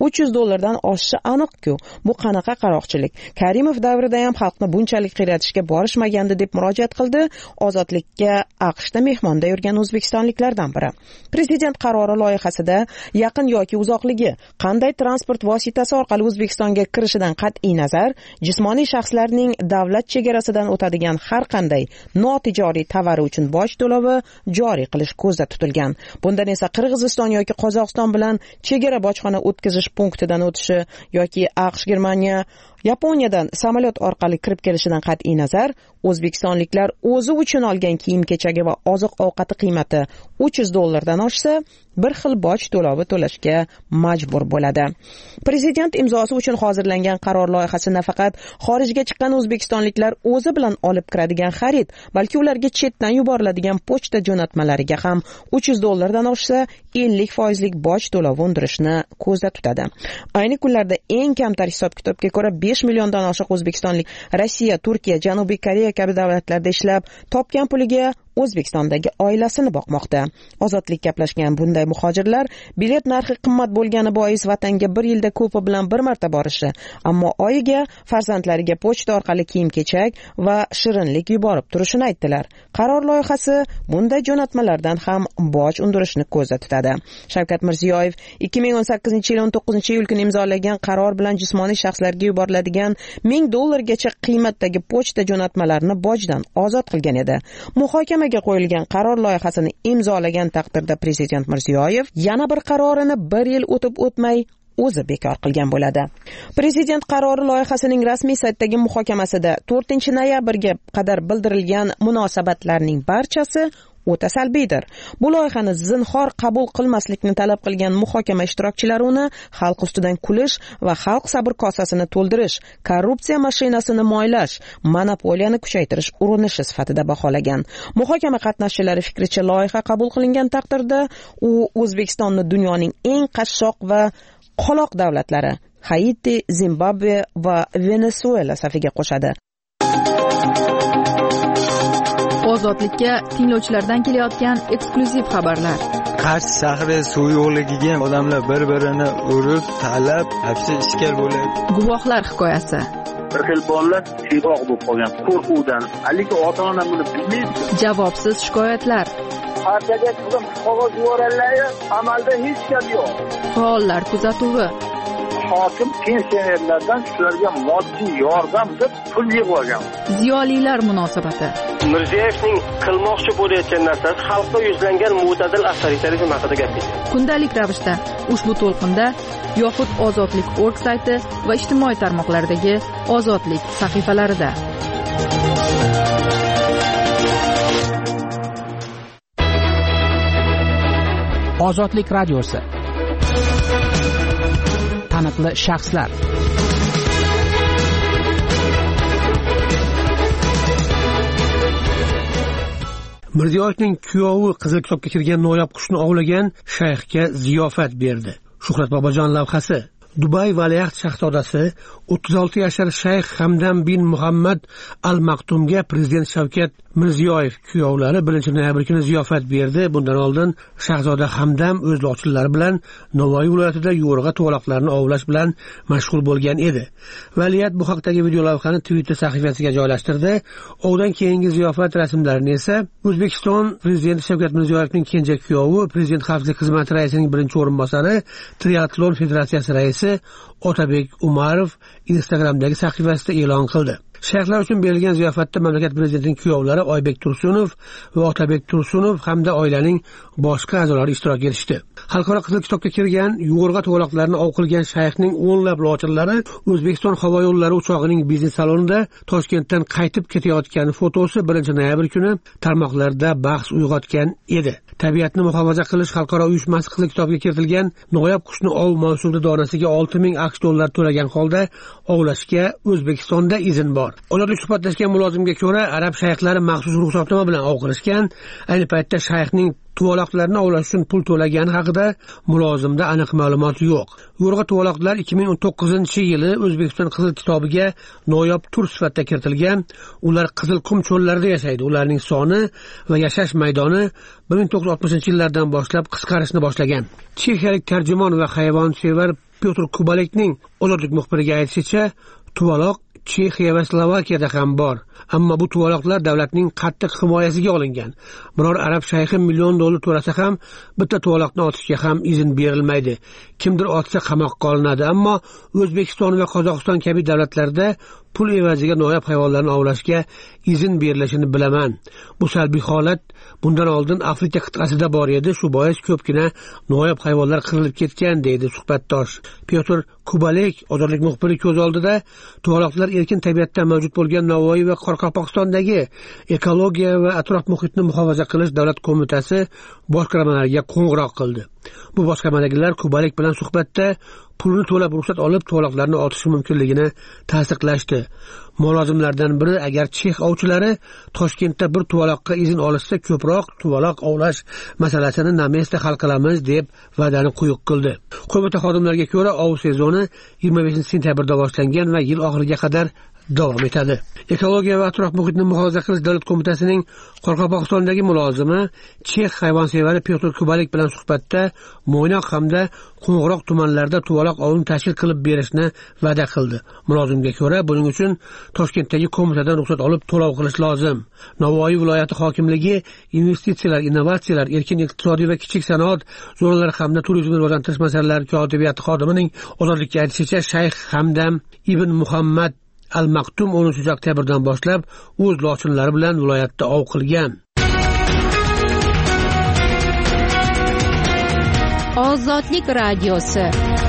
$300 oshishi aniq-ku. Bu qanaqa qaroqchilik? Karimov davrida ham xalqni bunchalik qiratishga borishmagandi deb murojaat qildi Ozodlikka AQShda mehmonda yurgan o'zbekistonliklardan biri. Prezident qarori loyihasida yaqin yoki uzoqligi, qanday transport vositasi orqali O'zbekistonga kirishidan qat'iy nazar, jismoniy shaxslarning davlat chegarasidan o'tadigan har qanday notijoriy tovari uchun boj to'lovi joriy qilish ko'zda tutilgan. Bundan esa Qirg'iziston yoki Qozog'iston bilan chegara bojxona o'tkazish punktidan o'tishi yoki AQSh, Germaniya, Yaponiyadan samolyot orqali kirib kelishidan qat'iy nazar, o'zbekistonliklar o'zi uchun olgan kiyim-kechagi va oziq-ovqati qiymati $300 oshsa, bir xil boj to'lovi to'lashga majbur bo'ladi. Prezident imzosi uchun hozirlangan qaror loyihasi nafaqat xorijga chiqqan o'zbekistonliklar o'zi bilan olib kiradigan xarid, balki ularga chetdan yuboriladigan pochta jo'natmalariga ham $300 oshsa, 50% boj to'lovi undirishni ko'zda tutadi. Ayni kunlarda eng kamtar hisob-kitobga ko'ra 5 milliondan oshiq o'zbekistonlik Rossiya, Turkiya, Janubiy Koreya kabi davlatlarda ishlab, topgan puliga O'zbekistondagi oilasini boqmoqda. Ozodlik gaplashgan bunday muhojirlar bilet narxi qimmat bo'lgani bois vatanga bir yilda ko'pi bilan bir marta borishi, ammo oyiga farzandlariga pochta orqali kiyim-kechak va shirinlik yuborib turishini aytdilar. Qaror loyihasi bunday jo'natmalardan ham boj undirishni ko'zda tutadi. Shavkat Mirziyoyev 2018-yil 19-iyul kuni imzolagan qaror bilan jismoniy shaxslarga yuboriladigan $1000 gacha qiymatdagi pochta jo'natmalarini bojdan ozod qilgan edi. Muhokamaga qo'yilgan qaror loyihasini imzolagan taqdirda Prezident Mirziyoyev yana bir qarorini bir yil o'tib o'tmay o'zi bekor qilgan bo'ladi. Prezident qarori loyihasining rasmiy saytdagi muhokamasida 4-noyabrga qadar bildirilgan munosabatlarning barchasi o'ta salbiydir. Bu loyihani zinhor qabul qilmaslikni talab qilgan muhokama ishtirokchilari uni xalq ustidan kulish va xalq sabr kosasini to'ldirish, korrupsiya mashinasini moylash, monopoliyani kuchaytirish urinishi sifatida baholagan. Muhokama qatnashchilari fikricha, loyiha qabul qilingan taqdirda u O'zbekistonni dunyoning eng qashshoq va qoloq davlatlari Haiti, Zimbabve va Venesuela safiga qo'shadi. Ozodlikka tinglovchilardan kelayotgan eksklyuziv xabarlar. Qarshi shahri suv yo'qligiga odamlar bir-birini urib, talab, hapsi ishkal bo'ladi. Guvohlar hikoyasi. Bir xil bolalar siyg'oq bo'lib qolgan qo'rquvdan. Aliki ota-ona buni bilmaydi. Javobsiz shikoyatlar. Partiyaga qilib qog'oz yuborganlar, amalda hech gap yo'q. Faollar kuzatuvi. Hokim pensionerlardan shularga moddiy yordam deb pul yig'ib olgan. Ziyolilar munosabati. Mirziyoyevning qilmoqchi bo'layotgan narsasi xalqqa yuzlangan mo'tadil avtoritarizm haqida gapirdi. Kundalik ravishda ushbu to'lqinda yoxud Ozodlik.org sayti va ijtimoiy tarmoqlardagi Ozodlik sahifalarida. Ozodlik radiosi. Taniqli shaxslar. Mirziyoyevning kuyovi Qizil kitobga kirgan noyob qushni ovlagan shayxga ziyofat berdi. Shuhrat Bobojon lavhasi. Dubay valiahd shahzodasi 36 yashar shayx Hamdam bin Muhammad Al Maktumga prezident Shavkat Mirziyoyev kuyovlari 1 noyabr kuni ziyofat berdi. Bundan oldin shahzoda Hamdam o'z lochinlari bilan Navoiy viloyatida yo'rg'a to'g'anoqlarni ovlash bilan mashg'ul bo'lgan edi. Valiahd bu haqdagi video lavhani Twitter sahifasiga joylashtirdi. Undan keyingi ziyofat rasmlarini esa O'zbekiston prezidenti Shavkat Mirziyoyevning kenja kuyovi, prezident xavfsizlik xizmati raisining birinchi o'rinbosari, Triatlon federatsiyasi raisi Otabek Umarov Instagramdagi sahifasida e'lon qildi. Shayxlar uchun berilgan ziyofatda mamlakat prezidentining kuyovlari Oybek Tursunov va Otabek Tursunov hamda oilaning boshqa a'zolari ishtirok etishdi. Xalqaro qizil kitobga kirgan yo'rg'a to'g'anoqlarni ov qilgan shayxning o'nlab lochinlari O'zbekiston havo yo'llari uchog'ining biznes salonida Toshkentdan qaytib ketayotgan fotosi 1 noyabr kuni tarmoqlarda bahs uyg'otgan edi. Tabiatni muhofaza qilish xalqaro uyushmasi qizil kitobga kiritilgan noyob qushni ov mavsumida donasiga 6000 AQSh dollari to'lagan holda ovlashga O'zbekistonda izn bor. Ularga suhbatlashgan mulozimga ko'ra, arab shayxlari maxsus ruxsatnoma bilan ov qilishgan. Ayni paytda shayxning tuvaloqlarni ovlash uchun pul to'lagani haqida mulozimda aniq ma'lumot yo'q. Yo'rg'a tuvaloqlar 2019-yili O'zbekiston qizil kitobiga noyob tur sifatida kiritilgan. Ular qizil qum cho'llarida yashaydi. Ularning soni va yashash maydoni 1960-yillardan boshlab qisqarishni boshlagan. Chexiyalik tarjimon va hayvonsevar Pyotr Kubalekning ozodlik muxbiriga aytishicha, tuvaloq Chexiya va Slovakiyada ham bor. Ammo bu tuvaloqlar davlatning qattiq himoyasiga olingan. Biror arab shayxi $1 million to'lasa ham bitta tuvaloqni otishga ham izn berilmaydi. Kimdir otsa qamoqqa olinadi. Ammo O'zbekiston va Qozog'iston kabi davlatlarda pul evaziga noyob hayvonlarni ovlashga izn berilishini bilaman. Bu salbiy holat bundan oldin Afrika qit'asida bor edi. Shu bois ko'pgina noyob hayvonlar qirilib ketgan, deydi suhbatdosh. Pyotr Kubalek ozodlik muxbiri ko'z oldida tuvaloqlar erkin tabiatda mavjud bo'lgan Navoiy va Qoraqalpog'istondagi ekologiya va atrof muhitni muhofaza qilish davlat qo'mitasi boshqarmalariga qo'ng'iroq qildi. Bu boshqarmadagilar Kubalek bilan suhbatda pulni to'lab ruxsat olib tuvaloqlarni otishi mumkinligini tasdiqlashdi. Mulozimlardan biri, agar chex ovchilari Toshkentda bir tuvaloqqa izn olishsa, ko'proq tuvaloq ovlash masalasini Namesda hal qilamiz deb va'dani quyuq qildi. Qo'mita xodimlariga ko'ra, ov sezoni 25-sentyabrda boshlangan va yil oxiriga qadar davom etadi. Ekologiya va atrof muhitni muhofaza qilish davlat qo'mitasining Qoraqalpog'istondagi mulozimi chex hayvonsevari Pyotr Kubalek bilan suhbatda Mo'ynoq hamda Qo'ng'iroq tumanlarida tuvaloq ovini tashkil qilib berishni va'da qildi. Mulozimga ko'ra, buning uchun Toshkentdagi qo'mitadan ruxsat olib to'lov qilish lozim. Navoiy viloyati hokimligi investitsiyalar, innovatsiyalar, erkin iqtisodiy va kichik sanoat zonalari hamda turizmni rivojlantirish masalalari kotibiyati xodimining ozodlikka aytishicha, shayx Hamdam ibn Muhammad Al Maktum 10 oktyabrdan boshlab o'z lochinlari bilan viloyatda ov qilgan. Ozodlik radiosi.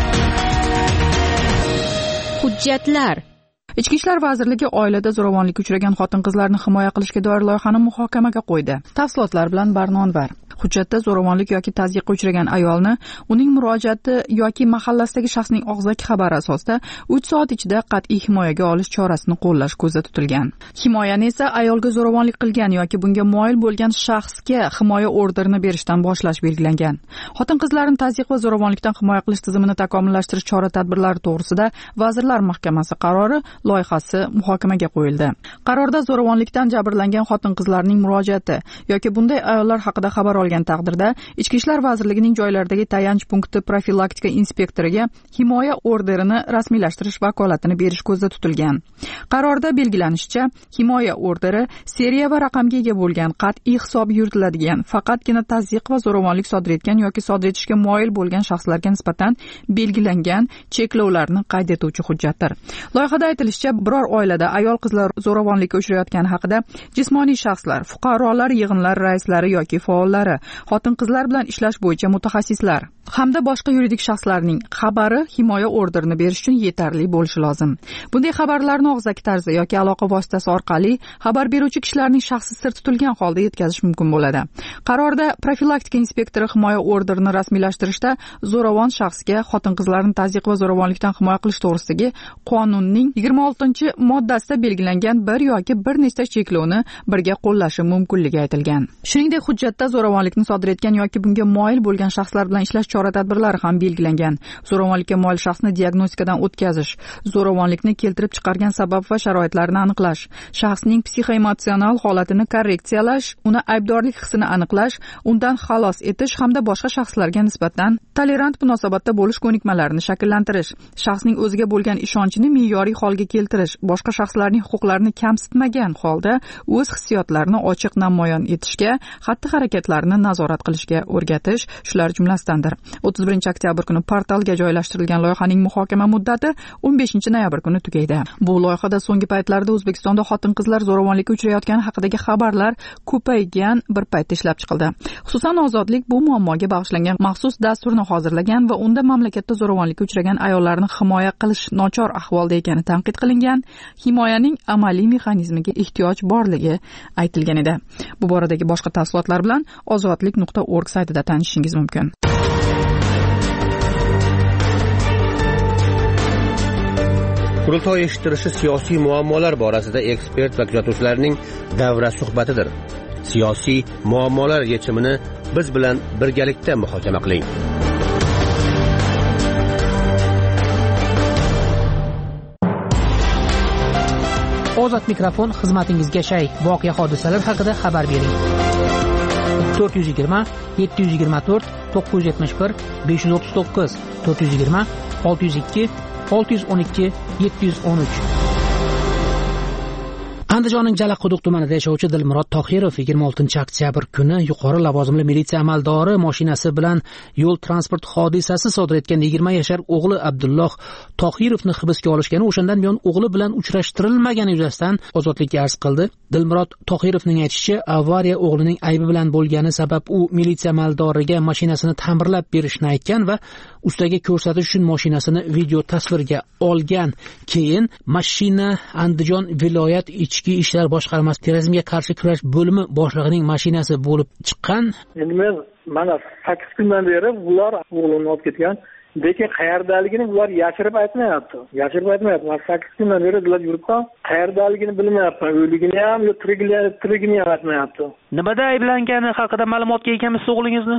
Hujjatlar. Ichki ishlar vazirligi oilada zo'ravonlikka uchragan xotin-qizlarni himoya qilishga doir loyihani muhokamaga qo'ydi. Tafsilotlar bilan Barnonvar. Hujjatda zo'ravonlik yoki tazyiqqa uchragan ayolni uning murojaati yoki mahallasidagi shaxsning og'zaki xabari asosida 3 soat ichida qat'iy himoyaga olish chorasini qo'llash ko'zda tutilgan. Himoyani esa ayolga zo'ravonlik qilgan yoki bunga moyil bo'lgan shaxsga himoya orderini berishdan boshlash belgilangan. Xotin-qizlarni tazyiq va zo'ravonlikdan himoya qilish tizimini takomillashtirish chora-tadbirlari to'g'risida Vazirlar Mahkamasi qarori loyihasi muhokamaga qo'yildi. Qarorda zo'ravonlikdan jabrlangan xotin-qizlarning murojaati yoki bunday ayollar haqida xabar olgan taqdirda Ichki ishlar vazirligining joylardagi tayanch punkti profilaktika inspektoriga himoya orderini rasmiylashtirish vakolatini berish ko'zda tutilgan. Qarorda belgilanishicha, himoya orderi seriya va raqamga ega bo'lgan, qat'iy hisob yuritiladigan, faqatgina tazyiq va zo'ravonlik sodir etgan yoki sodir etishga moyil bo'lgan shaxslarga nisbatan belgilangan cheklovlarni qayd etuvchi hujjatdir. Loyihada aytilishicha, biror oilada ayol-qizlar zo'ravonlikka uchrayotgani haqida jismoniy shaxslar, fuqarolar yig'inlari raislari yoki faollari, xotin-qizlar bilan ishlash bo'yicha mutaxassislar hamda boshqa yuridik shaxslarning xabari himoya orderini berish uchun yetarli bo'lishi lozim. Bunday xabarlarni og'zaki tarzda yoki aloqa vositasi orqali xabar beruvchi kishilarning shaxsi sir tutilgan holda yetkazish mumkin bo'ladi. Qarorda profilaktika inspektori himoya orderini rasmiylashtirishda zo'ravon shaxsga xotin-qizlarni tazyiq va zo'ravonlikdan himoya qilish to'g'risidagi qonunning moddasida belgilangan bir yoki bir nechta cheklovni birga qo'llashi mumkinligi aytilgan. Shuningdek, hujjatda zo'ravonlikni sodir etgan yoki bunga moyil bo'lgan shaxslar bilan ishlash chora-tadbirlari ham belgilangan. Zo'ravonlikka moyil shaxsni diagnostikadan o'tkazish, zo'ravonlikni keltirib chiqargan sabab va sharoitlarini aniqlash, shaxsning psixoemotsional holatini korreksiyalash, uni aybdorlik hissini aniqlash, undan xalos etish hamda boshqa shaxslarga nisbatan tolerant munosabatda bo'lish ko'nikmalarini shakllantirish, shaxsning o'ziga bo'lgan ishonchini me'yoriy holga keltirish, boshqa shaxslarning huquqlarini kamsitmagan holda o'z hissiyotlarini ochiq namoyon etishga, xatti-harakatlarini nazorat qilishga o'rgatish shular jumlasidandir. 31 oktyabr kuni portalga joylashtirilgan loyihaning muhokama muddati 15 noyabr kuni tugaydi. Bu loyihada so'nggi paytlarda O'zbekistonda xotin-qizlar zo'ravonlikka uchrayotgani haqidagi xabarlar ko'paygan bir paytda ishlab chiqildi. Xususan, Ozodlik bu muammoga bag'ishlangan maxsus dasturni hozirlagan va unda mamlakatda zo'ravonlikka uchragan ayollarni himoya qilish nochor ahvolda ekani tanqid qilingan, himoyaning amaliy mexanizmiga ehtiyoj borligi aytilgan edi. Bu boradagi boshqa tafsilotlar bilan ozodlik.org saytida tanishishingiz mumkin. Qurultoy eshittirishi siyosiy muammolar borasida ekspert va kuzatuvchilarning davra suhbatidir. Siyosiy muammolar yechimini biz bilan birgalikda muhokama qiling. Ozod mikrofon xizmatingizga shay. Voqea hodisalar haqida xabar bering. 420 724 971 539 420 602 612 713. Andijonning Jalaquduq tumanida yashovchi Dilmurod Tohirov 26 oktyabr kuni yuqori lavozimli militsiya amaldori mashinasi bilan yo'l transport hodisasi sodir etgan 20 yashar o'g'li Abdulloh Tohirovni hibsga olishgani, o'shandan buyon o'g'li bilan uchrashtirilmagani yuzasidan Ozodlikka arz qildi. Dilmurod Tohirovning aytishicha, avariya o'g'lining aybi bilan bo'lgani sabab u militsiya amaldoriga mashinasini ta'mirlab berishni aytgan va ustaga ko'rsatish uchun mashinasini video tasvirga olgan. Keyin mashina Andijon viloyat ichki ishlar boshqarmasi terrorizmga qarshi kurash bo'limi boshlig'ining mashinasi bo'lib chiqqan. Endi men mana 8 kundan beri ular o'g'limni olib ketgan. Lekin qayerdaligini ular yashirib aytmayapti. Man 8 kundan beri ular yuribman. Qayerdaligini bilmayapman. O'ligini ham yo tirigini ham aytmayapti. Nimada ayblangani haqida ma'lumotga egamisiz o'g'lingizni?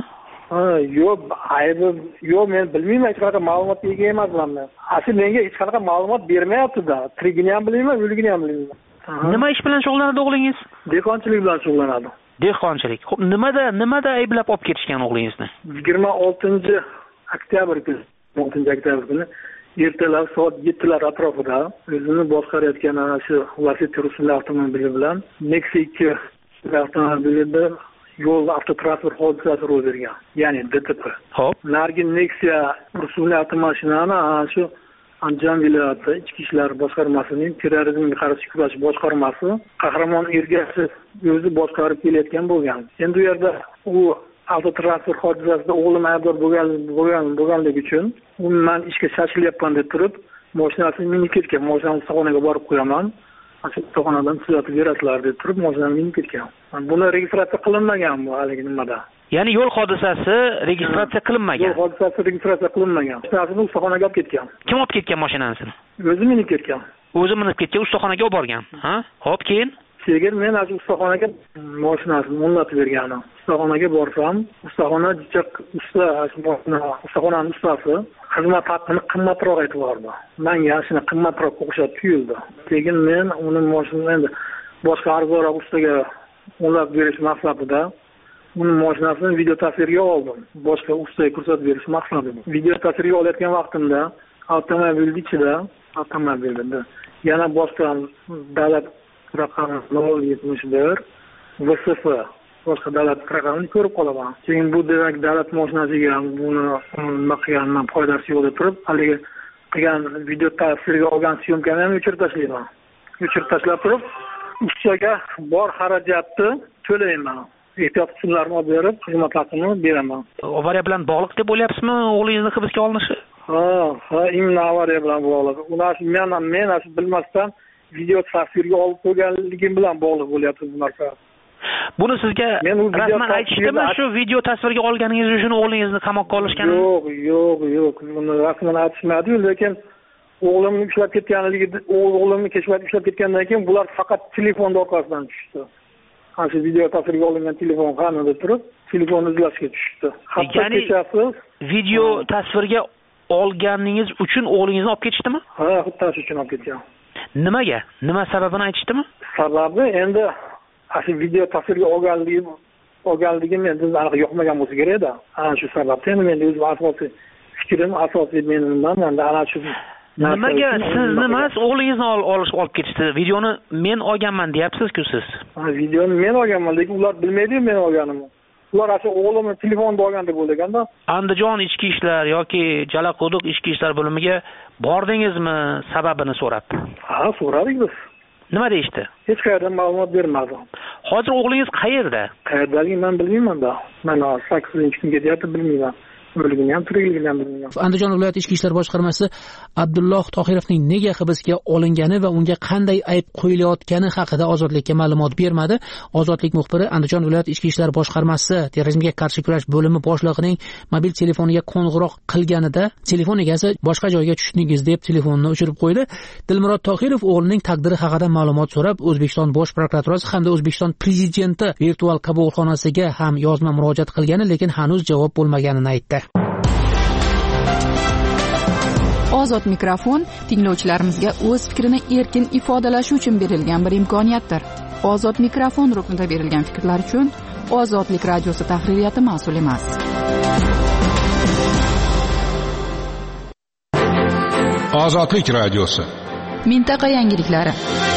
Yo'q, men bilmayman, hech qanaqa ma'lumotga ega emasman men. Asli menga hech qanaqa ma'lumot bermayapti-da. Tirigini ham bilmayman, o'ligini ham bilmayman. Nima ish bilan shug'ullanadi o'g'lingiz? Dehqonchilik bilan shug'ullanadi. Dehqonchilik. Xo'p, nimada ayblab olib ketishgan o'g'lingizni? 26 oktyabr kuni ertalab soat 7 lar atrofida o'zini boshqarayotgan ana shu Lacetti rusumli avtomobili bilan Nexia 2 avtomobilida yo'l avtotransport hodisasi ro'y bergan. Ya'ni DTP. Xo'p, narigi Nexia rusumli avtomashinani ana shu Andijon viloyati ichki ishlar boshqarmasining terrorizmga qarshi kurash boshqarmasi qahramon ergasi o'zi boshqarib kelayotgan bo'lgan. Endi u yerda u avtotransport hodisasida o'g'lim aybdor bo'lganligi uchun men ishga shoshilyapman deb turib, mashinasini minib ketgan. Mashinani ustaxonaga borib qo'yaman. Shu ustaxonadan tuzatib berasizlar deb turib, mashinani minib ketgan. Buni registratsiya qilinmagan bu haligi nimada. Ya'ni yo'l hodisasi registratsiya qilinmagan. Yo'l hodisasi registratsiya qilinmagan. Mashinasini ustaxonaga olib ketgan. Kim olib ketgan mashinasini? O'zi minib ketgan. O'zi minib ketgan, ustaxonaga olib borgan. Ha? Xo'p, keyin Sekin men shu ustaxonaga mashinasini o'rnatib berganim. Ustaxonaga borsam, ustaxona jichiq ustaxonaning ustasi xizmat haqini qimmatroq aytib yubordi. Menga shuni qimmatroq o'xshab tuyuldi. Keyin men uni mashinani endi boshqa arzonroq ustaga o'rnatib berish maqsadida uni mashinasini video tasvirga oldim. Boshqa ustaga ko'rsatib berish maqsadida. Video tasvirga olayotgan vaqtimda avtomobilda yana boshqa davlat raqami 071 VSF boshqa davlat raqamini ko'rib qolaman. Keyin bu demak davlat mashinasiga buni nima qilganman foydasi yo'q deb turib, haligi qilgan video tasvirga olgan syomkani ham o'chirib tashlayman. O'chirib tashlab turib, ustaga bor xarajatni to'layman. Ehtiyot qismlarini olib berib, xizmat haqini beraman. Avariya bilan bog'liq deb o'ylayapsizmi o'g'lingizni hibsga olinishi? Ha, imla avariya bilan bog'liq. Ular men bilmasdan video tasvirga olib qo'yganligim bilan bog'liq bo'lyapti bu narsa. Buni sizga rasman aytishdimi, shu video tasvirga olganingiz uchun o'g'lingizni qamoqqa olishgani? Yo'q. Buni rasman aytishmadi, lekin o'g'limni ushlab o'g'limni kechqurun ushlab ketgandan keyin bular faqat telefon orqasidan tushdi. Ana shu video tasvirga olingan telefon qanida turib, telefonni izlashga tushdi. Hatto kechasi video tasvirga olganingiz uchun o'g'lingizni olib ketishdimi? Ha, xuddi shu uchun olib ketgan. Nimaga? Nima sababini aytishdimi? Sababi endi shu video tasvirga olganligim endi aniq yoqmagan bo'lsa kerak-da. Ana shu sababdan endi o'zim asosiy fikrim, asosiy mening ana shu nimaga sizni emas o'g'lingizni olib ketishdi? Videoni men olganman deyapsiz-ku siz. Videoni men olganman, lekin ular bilmaydi men olganimni. Ular asli o'g'limni telefonda olgan deb o'ylaganda. Andijon ichki ishlar yoki Jalaquduq ichki ishlar bo'limiga bordingizmi sababini so'rab? Ha, so'radik biz. Nima deyishdi? Hech qayerdan ma'lumot bermadi. Hozir o'g'lingiz qayerda? Qayerdaligini men bilmayman-da. Mana 8-kun ketyapti, bilmayman. O'ligini ham tirikligini ham bilmayman. Andijon viloyat ichki ishlar boshqarmasi Abdulloh Tohirovning nega hibsga olingani va unga qanday ayb qo'yilayotgani haqida Ozodlikka ma'lumot bermadi. Ozodlik muxbiri Andijon viloyat ichki ishlar boshqarmasi terrorizmga qarshi kurash bo'limi boshlig'ining mobil telefoniga qo'ng'iroq qilganida telefon egasi boshqa joyga tushdingiz deb telefonni o'chirib qo'ydi. Dilmurod Tohirov o'g'lining taqdiri haqida ma'lumot so'rab, O'zbekiston Bosh prokuraturasi hamda O'zbekiston Prezidenti virtual qabulxonasiga ham yozma murojaat qilgani, lekin hanuz javob bo'lmaganini aytdi. Ozod mikrofon tinglovchilarimizga o'z fikrini erkin ifodalashi uchun berilgan bir imkoniyatdir. Ozod mikrofon ruknida berilgan fikrlar uchun Ozodlik radiosi tahririyati mas'ul emas. Ozodlik radiosi. Mintaqa yangiliklari.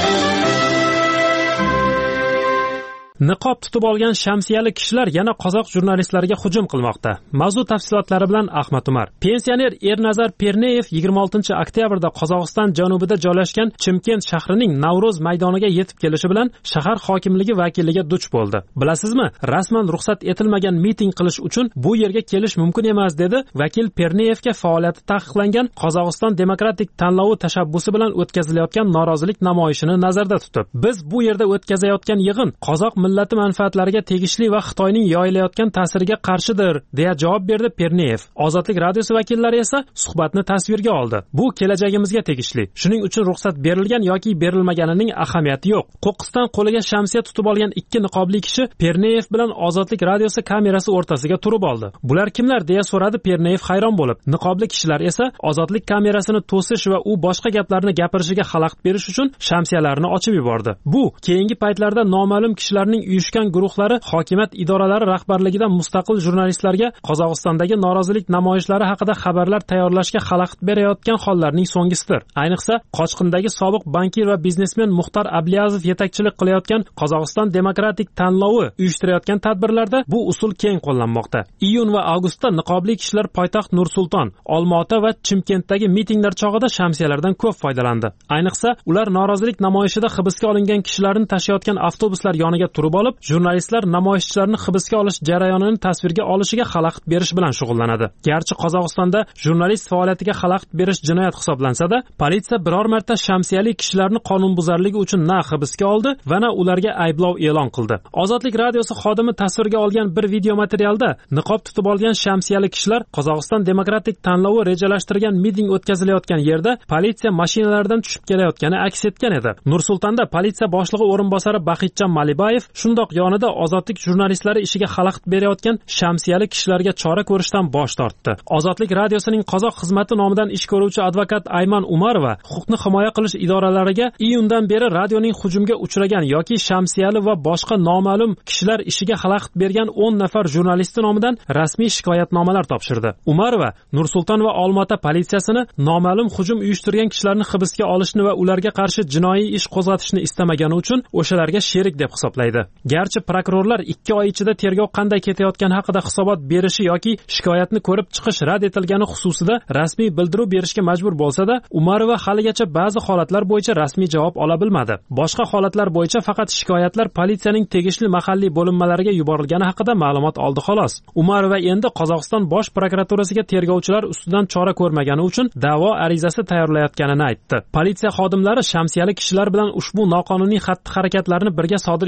Niqob tutib olgan shamsiyali kishilar yana qozoq jurnalistlariga hujum qilmoqda. Mavzu tafsilotlari bilan Ahmad Umar. Pensioner Ernazar Perneyev 26-oktyabrda Qozog'iston janubida joylashgan Chimkent shahrining Navro'z maydoniga yetib kelishi bilan shahar hokimligi vakiliga duch bo'ldi. Bilasizmi, rasman ruxsat etilmagan miting qilish uchun bu yerga kelish mumkin emas dedi vakil Perneyevga faoliyati taqiqlangan Qozog'iston demokratik tanlovi tashabbusi bilan o'tkazilayotgan norozilik namoyishini nazarda tutib, biz bu yerda o'tkazayotgan yig'in qozoq millati manfaatlariga tegishli va Xitoyning yoyilayotgan ta'siriga qarshidir, deya javob berdi Perneyev. Ozodlik radiosi vakillari esa suhbatni tasvirga oldi. Bu kelajagimizga tegishli. Shuning uchun ruxsat berilgan yoki berilmaganining ahamiyati yo'q. Qo'qqisdan qo'liga shamsiya tutib olgan ikki niqobli kishi Perneyev bilan Ozodlik radiosi kamerasi o'rtasiga turib oldi. Bular kimlar deya so'radi Perneyev hayron bo'lib. Niqobli kishilar esa Ozodlik kamerasini to'sish va u boshqa gaplarni gapirishiga xalaqit berish uchun shamsiyalarini ochib yubordi. Bu keyingi paytlarda noma'lum kishilarning uyushgan guruhlari hokimiyat idoralari rahbarligidan mustaqil jurnalistlarga Qozog'istondagi norozilik namoyishlari haqida xabarlar tayyorlashga xalaqit berayotgan hollarning so'nggisidir. Ayniqsa, Qochqindagi sobiq bankir va biznesmen Muxtor Abliyazov yetakchilik qilayotgan Qozog'iston demokratik tanlovi uyushtirayotgan tadbirlarda bu usul keng qo'llanmoqda. Iyun va avgustda niqobli kishilar poytaxt Nur-Sulton, Olmaota va Chimkentdagi mitinglar chog'ida shamsiyalardan ko'p foydalandi. Ayniqsa, ular norozilik namoyishida hibsga olingan kishilarni tashiyotgan avtobuslar yoniga turib olib, jurnalistlar namoyishchilarni hibsga olish jarayonini tasvirga olishiga xalaqit berish bilan shug'ullanadi. Garchi Qozog'istonda jurnalist faoliyatiga xalaqit berish jinoyat hisoblansa-da, politsiya biror marta shamsiyali kishilarni qonunbuzarligi uchun na hibsga oldi va na ularga ayblov e'lon qildi. Ozodlik radiosi xodimi tasvirga olgan bir video materialda niqob tutib olgan shamsiyali kishilar Qozog'iston demokratik tanlovi rejalashtirgan miting o'tkazilayotgan yerda politsiya mashinalaridan tushib kelayotgani aks etgan edi. Nur-Sultonda politsiya boshlig'i o'rinbosari Baxitjon Malibayev shundoq yonida ozodlik jurnalistlari ishiga xalaqit berayotgan shamsiyali kishilarga chora ko'rishdan bosh tortdi. Ozodlik radiosining qozoq xizmati nomidan ish ko'ruvchi advokat Ayman Umarova huquqni himoya qilish idoralariga iyundan beri radioning hujumga uchragan yoki shamsiyali va boshqa noma'lum kishilar ishiga xalaqit bergan 10 nafar jurnalisti nomidan rasmiy shikoyatnomalar topshirdi. Umarova Nur-Sulton va Olmaota politsiyasini noma'lum hujum uyushtirgan kishilarni hibsga olishni va ularga qarshi jinoiy ish qo'zg'atishni istamagani uchun o'shalarga sherik deb hisoblaydi. Garchi prokurorlar 2 oy ichida tergov qanday ketayotgani haqida hisobot berishi yoki shikoyatni ko'rib chiqish rad etilgani xususida rasmiy bildiruv berishga majbur bo'lsa-da, Umarova haligacha ba'zi holatlar bo'yicha rasmiy javob ola bilmadi. Boshqa holatlar bo'yicha faqat shikoyatlar politsiyaning tegishli mahalliy bo'linmalariga yuborilgani haqida ma'lumot oldi xolos. Umarova endi Qozog'iston bosh prokuraturasiga tergovchilar ustidan chora ko'rmagani uchun da'vo arizasi tayyorlayotganini aytdi. Politsiya xodimlari shamsiyali kishilar bilan ushbu noqonuniy xatti-harakatlarni birga sodir etgan deb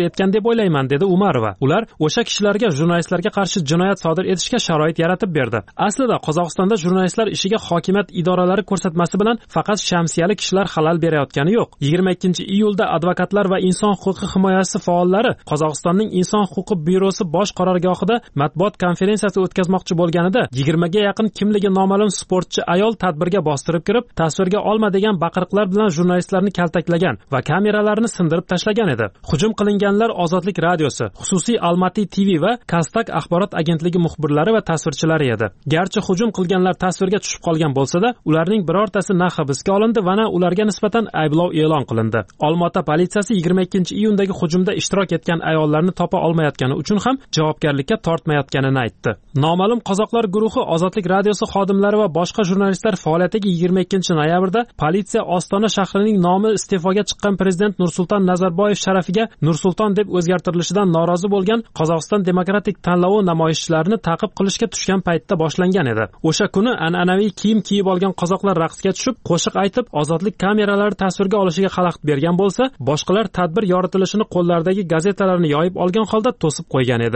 deb o'ylayman, dedi Umarova. Ular o'sha kishilarga jurnalistlarga qarshi jinoyat sodir etishga sharoit yaratib berdi. Aslida Qozog'istonda jurnalistlar ishiga hokimiyat idoralari ko'rsatmasi bilan faqat shamsiyali kishilar xalal berayotgani yo'q. 22-iyulda advokatlar va inson huquqi himoyasi faollari Qozog'istonning Inson huquqi byurosi bosh qarorgohida matbuot konferensiyasi o'tkazmoqchi bo'lganida 20 ga yaqin kimligi noma'lum sportchi ayol tadbirga bostirib kirib, tasvirga olma degan baqiriqlar bilan jurnalistlarni kaltaklagan va kameralarni sindirib tashlagan edi. Hujum qilinganlar Ozodlik radiosi, xususiy Almaty TV va Kastak axborot agentligi muxbirlari va tasvirchilari edi. Garchi hujum qilganlar tasvirga tushib qolgan bo'lsa-da, ularning birortasi na hibsga olindi va na ularga nisbatan ayblov e'lon qilindi. Olmaota politsiyasi 22-iyundagi hujumda ishtirok etgan ayollarni topa olmayotgani uchun ham javobgarlikka tortmayotganini aytdi. Noma'lum qozoqlar guruhi Ozodlik radiosi xodimlari va boshqa jurnalistlar faoliyatiga 22-noyabrda politsiya Ostona shahrining nomi iste'foga chiqqan prezident Nursulton Nazarboyev sharafiga Nursulton deb o'zgartirilishidan norozi bo'lgan Qozog'iston demokratik tanlovi namoyishchilarini ta'qib qilishga tushgan paytda boshlangan edi. O'sha kuni an'anaviy kiyim kiyib olgan qozoqlar raqsga tushib, qo'shiq aytib, ozodlik kameralari tasvirga olishiga xalaqit bergan bo'lsa, boshqalar tadbir yoritilishini qo'llaridagi gazetalarni yoyib olgan holda to'sib qo'ygan edi.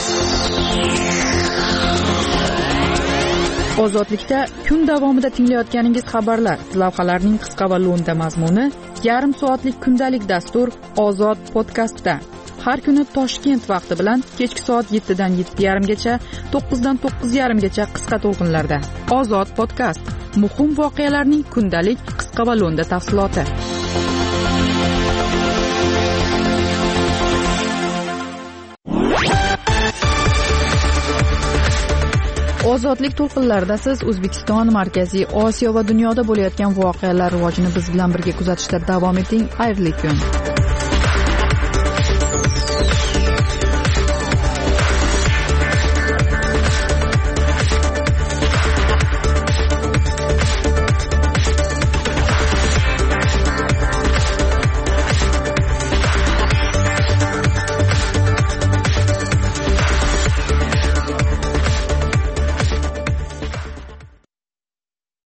Ozodlikda kun davomida tinglayotganingiz xabarlar, lavhalarning qisqa va lo'nda mazmuni, yarim soatlik kundalik dastur Ozod podkastda. Har kuni Toshkent vaqti bilan kechki soat 7 dan 7:30 gacha, 9 dan 9:30 gacha qisqa to'lqinlarda. Ozod podkast. Muhim voqealarning kundalik qisqa va lo'nda tafsiloti. Ozodlik to'lqinlarida siz O'zbekiston, Markaziy Osiyo va dunyoda bo'layotgan voqealar rivojini biz bilan birga kuzatishda davom eting. Xayrli kun.